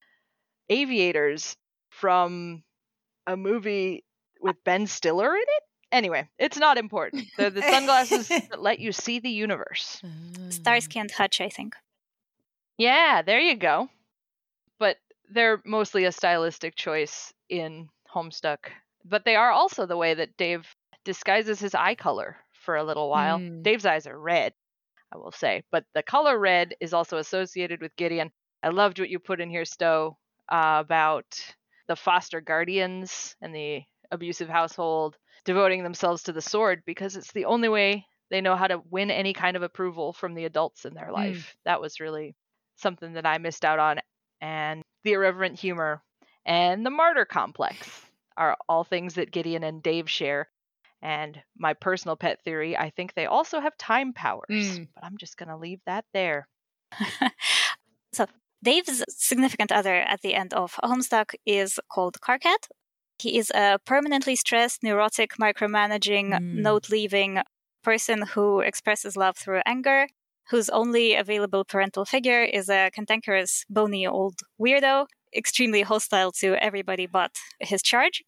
Speaker 4: aviators from a movie with Ben Stiller in it. Anyway, it's not important. They're the sunglasses that let you see the universe.
Speaker 3: Stars can't hutch, I think.
Speaker 4: Yeah, there you go. But they're mostly a stylistic choice in Homestuck. But they are also the way that Dave disguises his eye color for a little while.
Speaker 2: Mm.
Speaker 4: Dave's eyes are red, I will say. But the color red is also associated with Gideon. I loved what you put in here, Stowe, uh, about the foster guardians and the abusive household devoting themselves to the sword because it's the only way they know how to win any kind of approval from the adults in their life. That was really something that I missed out on. And the irreverent humor and the martyr complex are all things that Gideon and Dave share. And my personal pet theory, I think they also have time powers.
Speaker 2: Mm.
Speaker 4: But I'm just going to leave that there.
Speaker 3: So Dave's significant other at the end of Homestuck is called Karkat. He is a permanently stressed, neurotic, micromanaging,
Speaker 1: Mm.
Speaker 3: note-leaving person who expresses love through anger, whose only available parental figure is a cantankerous, bony old weirdo, extremely hostile to everybody but his charge.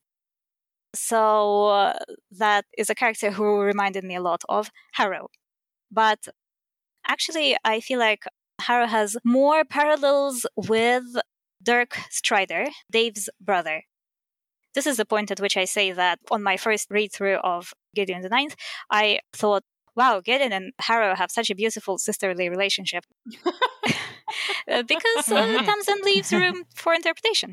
Speaker 3: So uh, that is a character who reminded me a lot of Harrow. But actually, I feel like Harrow has more parallels with Dirk Strider, Dave's brother. This is the point at which I say that on my first read-through of Gideon the Ninth, I thought, wow, Gideon and Harrow have such a beautiful sisterly relationship. Uh, because uh, Tamsin leaves room for interpretation.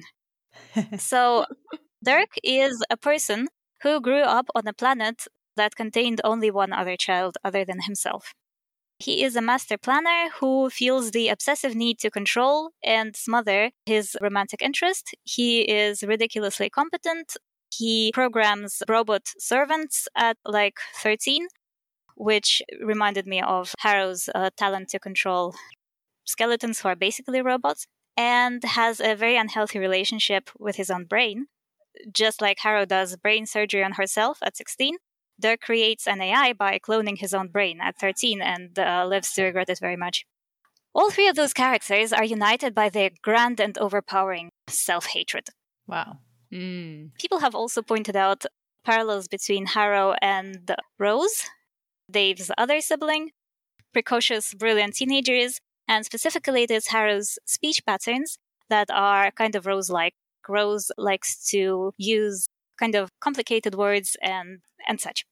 Speaker 3: So Dirk is a person who grew up on a planet that contained only one other child other than himself. He is a master planner who feels the obsessive need to control and smother his romantic interest. He is ridiculously competent. He programs robot servants at like thirteen, which reminded me of Harrow's uh, talent to control skeletons who are basically robots, and has a very unhealthy relationship with his own brain. Just like Harrow does brain surgery on herself at sixteen, Dirk creates an A I by cloning his own brain at thirteen and uh, lives to regret it very much. All three of those characters are united by their grand and overpowering self-hatred.
Speaker 1: Wow.
Speaker 2: Mm.
Speaker 3: People have also pointed out parallels between Harrow and Rose, Dave's other sibling, precocious, brilliant teenagers, and specifically it is Harrow's speech patterns that are kind of Rose-like. Rose likes to use kind of complicated words and, and such.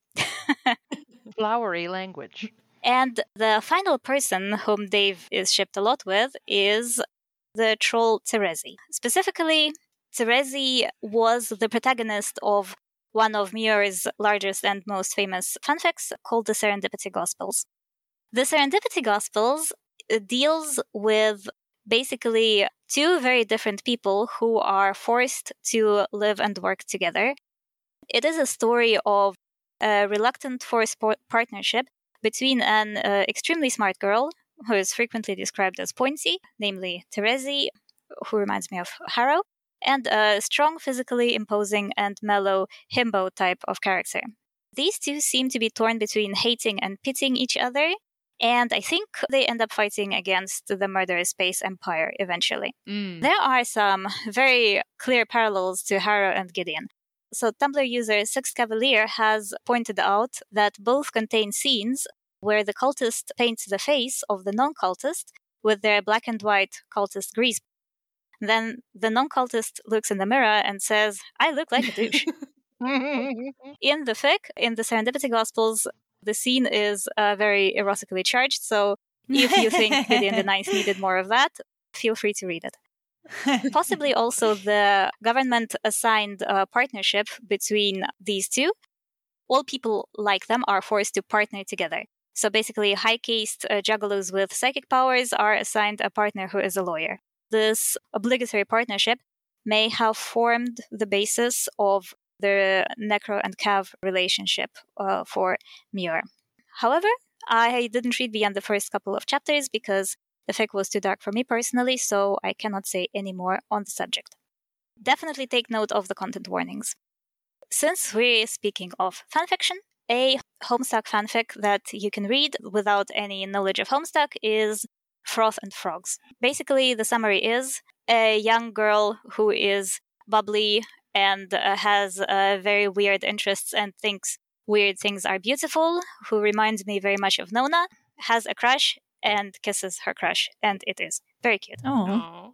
Speaker 4: Flowery language.
Speaker 3: And the final person whom Dave is shipped a lot with is the troll Terezi. Specifically, Terezi was the protagonist of one of Muir's largest and most famous fanfics called the Serendipity Gospels. The Serendipity Gospels deals with basically two very different people who are forced to live and work together. It is a story of a reluctant forced partnership between an uh, extremely smart girl who is frequently described as pointy, namely Terezi, who reminds me of Harrow, and a strong, physically imposing and mellow himbo type of character. These two seem to be torn between hating and pitying each other, and I think they end up fighting against the murderous space empire eventually.
Speaker 2: Mm.
Speaker 3: There are some very clear parallels to Harrow and Gideon. So Tumblr user Six Cavalier has pointed out that both contain scenes where the cultist paints the face of the non-cultist with their black and white cultist grease. Then the non-cultist looks in the mirror and says, I look like a douche. In the fic, in the Serendipity Gospels, the scene is uh, very erotically charged, so if you think Gideon the Ninth needed more of that, feel free to read it. Possibly also the government-assigned uh, partnership between these two. All people like them are forced to partner together. So basically, high-caste uh, juggalos with psychic powers are assigned a partner who is a lawyer. this obligatory partnership may have formed the basis of the Necro and Cav relationship uh, for Muir. However, I didn't read beyond the first couple of chapters because the fic was too dark for me personally, so I cannot say any more on the subject. Definitely take note of the content warnings. Since we're speaking of fanfiction, a Homestuck fanfic that you can read without any knowledge of Homestuck is Froth and Frogs. Basically, the summary is a young girl who is bubbly and uh, has uh, very weird interests and thinks weird things are beautiful, who reminds me very much of Nona, has a crush and kisses her crush, and it is very cute.
Speaker 1: Oh.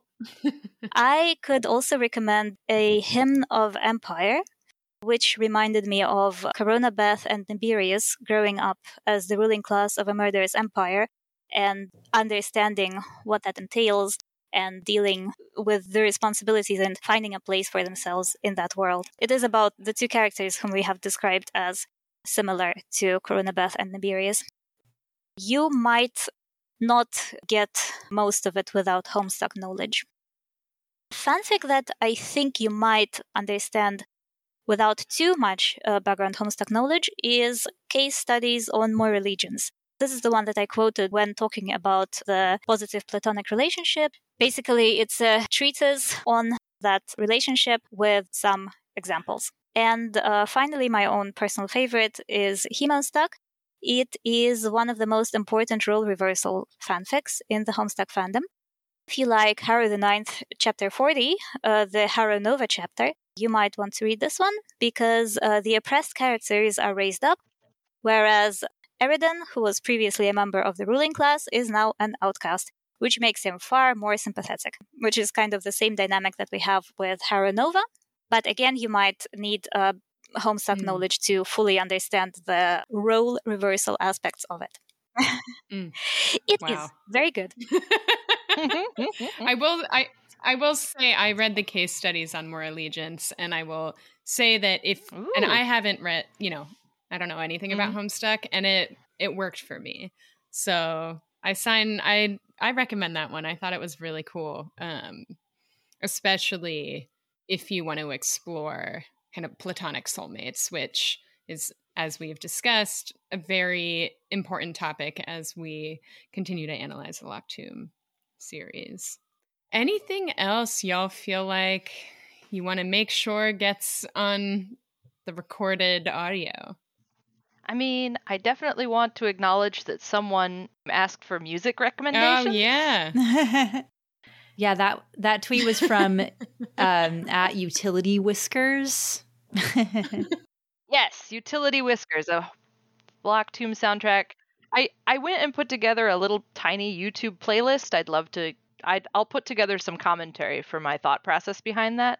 Speaker 3: I could also recommend a Hymn of Empire, which reminded me of Corona Beth and Nibirius growing up as the ruling class of a murderous empire and understanding what that entails and dealing with the responsibilities and finding a place for themselves in that world. It is about the two characters whom we have described as similar to Corona Beth and Nibirius. You might not get most of it without Homestuck knowledge. Fanfic that I think you might understand without too much uh, background Homestuck knowledge is Case Studies on More Religions. This is the one that I quoted when talking about the positive platonic relationship. Basically, it's a treatise on that relationship with some examples. And uh, finally, my own personal favorite is He-Man-Stuck. It is one of the most important role reversal fanfics in the Homestuck fandom. If you like Harrow the Ninth, chapter forty, uh, the Harrow Nova chapter, you might want to read this one because uh, the oppressed characters are raised up, whereas Eridan, who was previously a member of the ruling class, is now an outcast, which makes him far more sympathetic, which is kind of the same dynamic that we have with Harrow Nova. But again, you might need uh, Homestuck mm. knowledge to fully understand the role reversal aspects of it. mm. It wow. is very good.
Speaker 2: I will I I will say I read the case studies on More Allegiance, and I will say that if Ooh. and I haven't read, you know, I don't know anything mm-hmm. about Homestuck, and it it worked for me. So I sign I I recommend that one. I thought it was really cool. Um, especially if you want to explore kind of platonic soulmates, which is, as we've discussed, a very important topic as we continue to analyze the Locked Tomb series. Anything else y'all feel like you want to make sure gets on the recorded audio?
Speaker 4: I mean, I definitely want to acknowledge that someone asked for music recommendations.
Speaker 2: Oh, yeah.
Speaker 1: yeah, that, that tweet was from um, at Utility Whiskers.
Speaker 4: Yes, Utility Whiskers, a Locked Tomb soundtrack. I, I went and put together a little tiny YouTube playlist. I'd love to, I'd, I'll put together some commentary for my thought process behind that.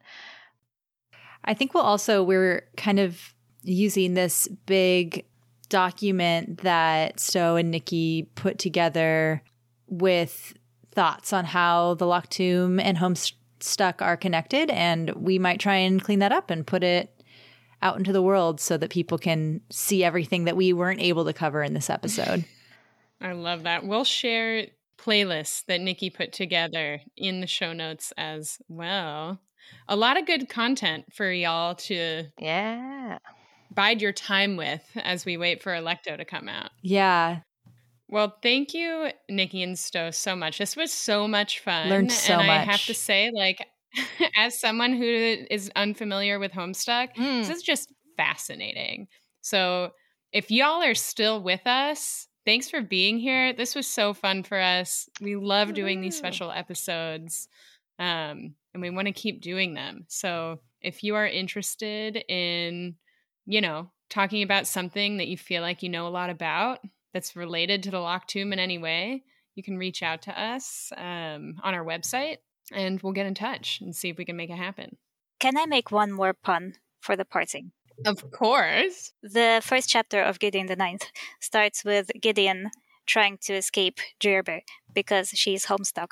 Speaker 1: I think we'll also, we're kind of using this big document that Stowe and Nikki put together with thoughts on how the Locked Tomb and Homestuck are connected, and we might try and clean that up and put it out into the world so that people can see everything that we weren't able to cover in this episode.
Speaker 2: I love that. We'll share playlists that Nikki put together in the show notes as well. A lot of good content for y'all to
Speaker 4: yeah
Speaker 2: bide your time with as we wait for Alecto to come out.
Speaker 1: Yeah.
Speaker 2: Well, thank you, Nikki and Stowe, so much. This was so much fun.
Speaker 1: Learned so
Speaker 2: and
Speaker 1: much.
Speaker 2: I have to say, like, as someone who is unfamiliar with Homestuck, mm. this is just fascinating. So if y'all are still with us, thanks for being here. This was so fun for us. We love doing these special episodes, um, and we want to keep doing them. So if you are interested in, you know, talking about something that you feel like you know a lot about that's related to the Locked Tomb in any way, you can reach out to us um, on our website. And we'll get in touch and see if we can make it happen.
Speaker 3: Can I make one more pun for the parting?
Speaker 2: Of course.
Speaker 3: The first chapter of Gideon the Ninth starts with Gideon trying to escape Djerber because she's Homestuck.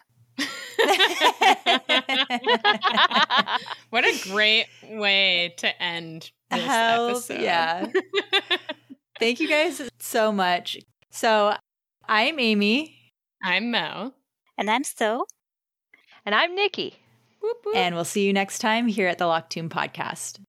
Speaker 2: What a great way to end this
Speaker 1: Help,
Speaker 2: episode.
Speaker 1: Yeah. Thank you guys so much. So I'm Amy.
Speaker 2: I'm Mel.
Speaker 3: And I'm Stowe.
Speaker 4: And I'm Nikki.
Speaker 2: Whoop, whoop.
Speaker 1: And we'll see you next time here at the Locked Tomb Podcast.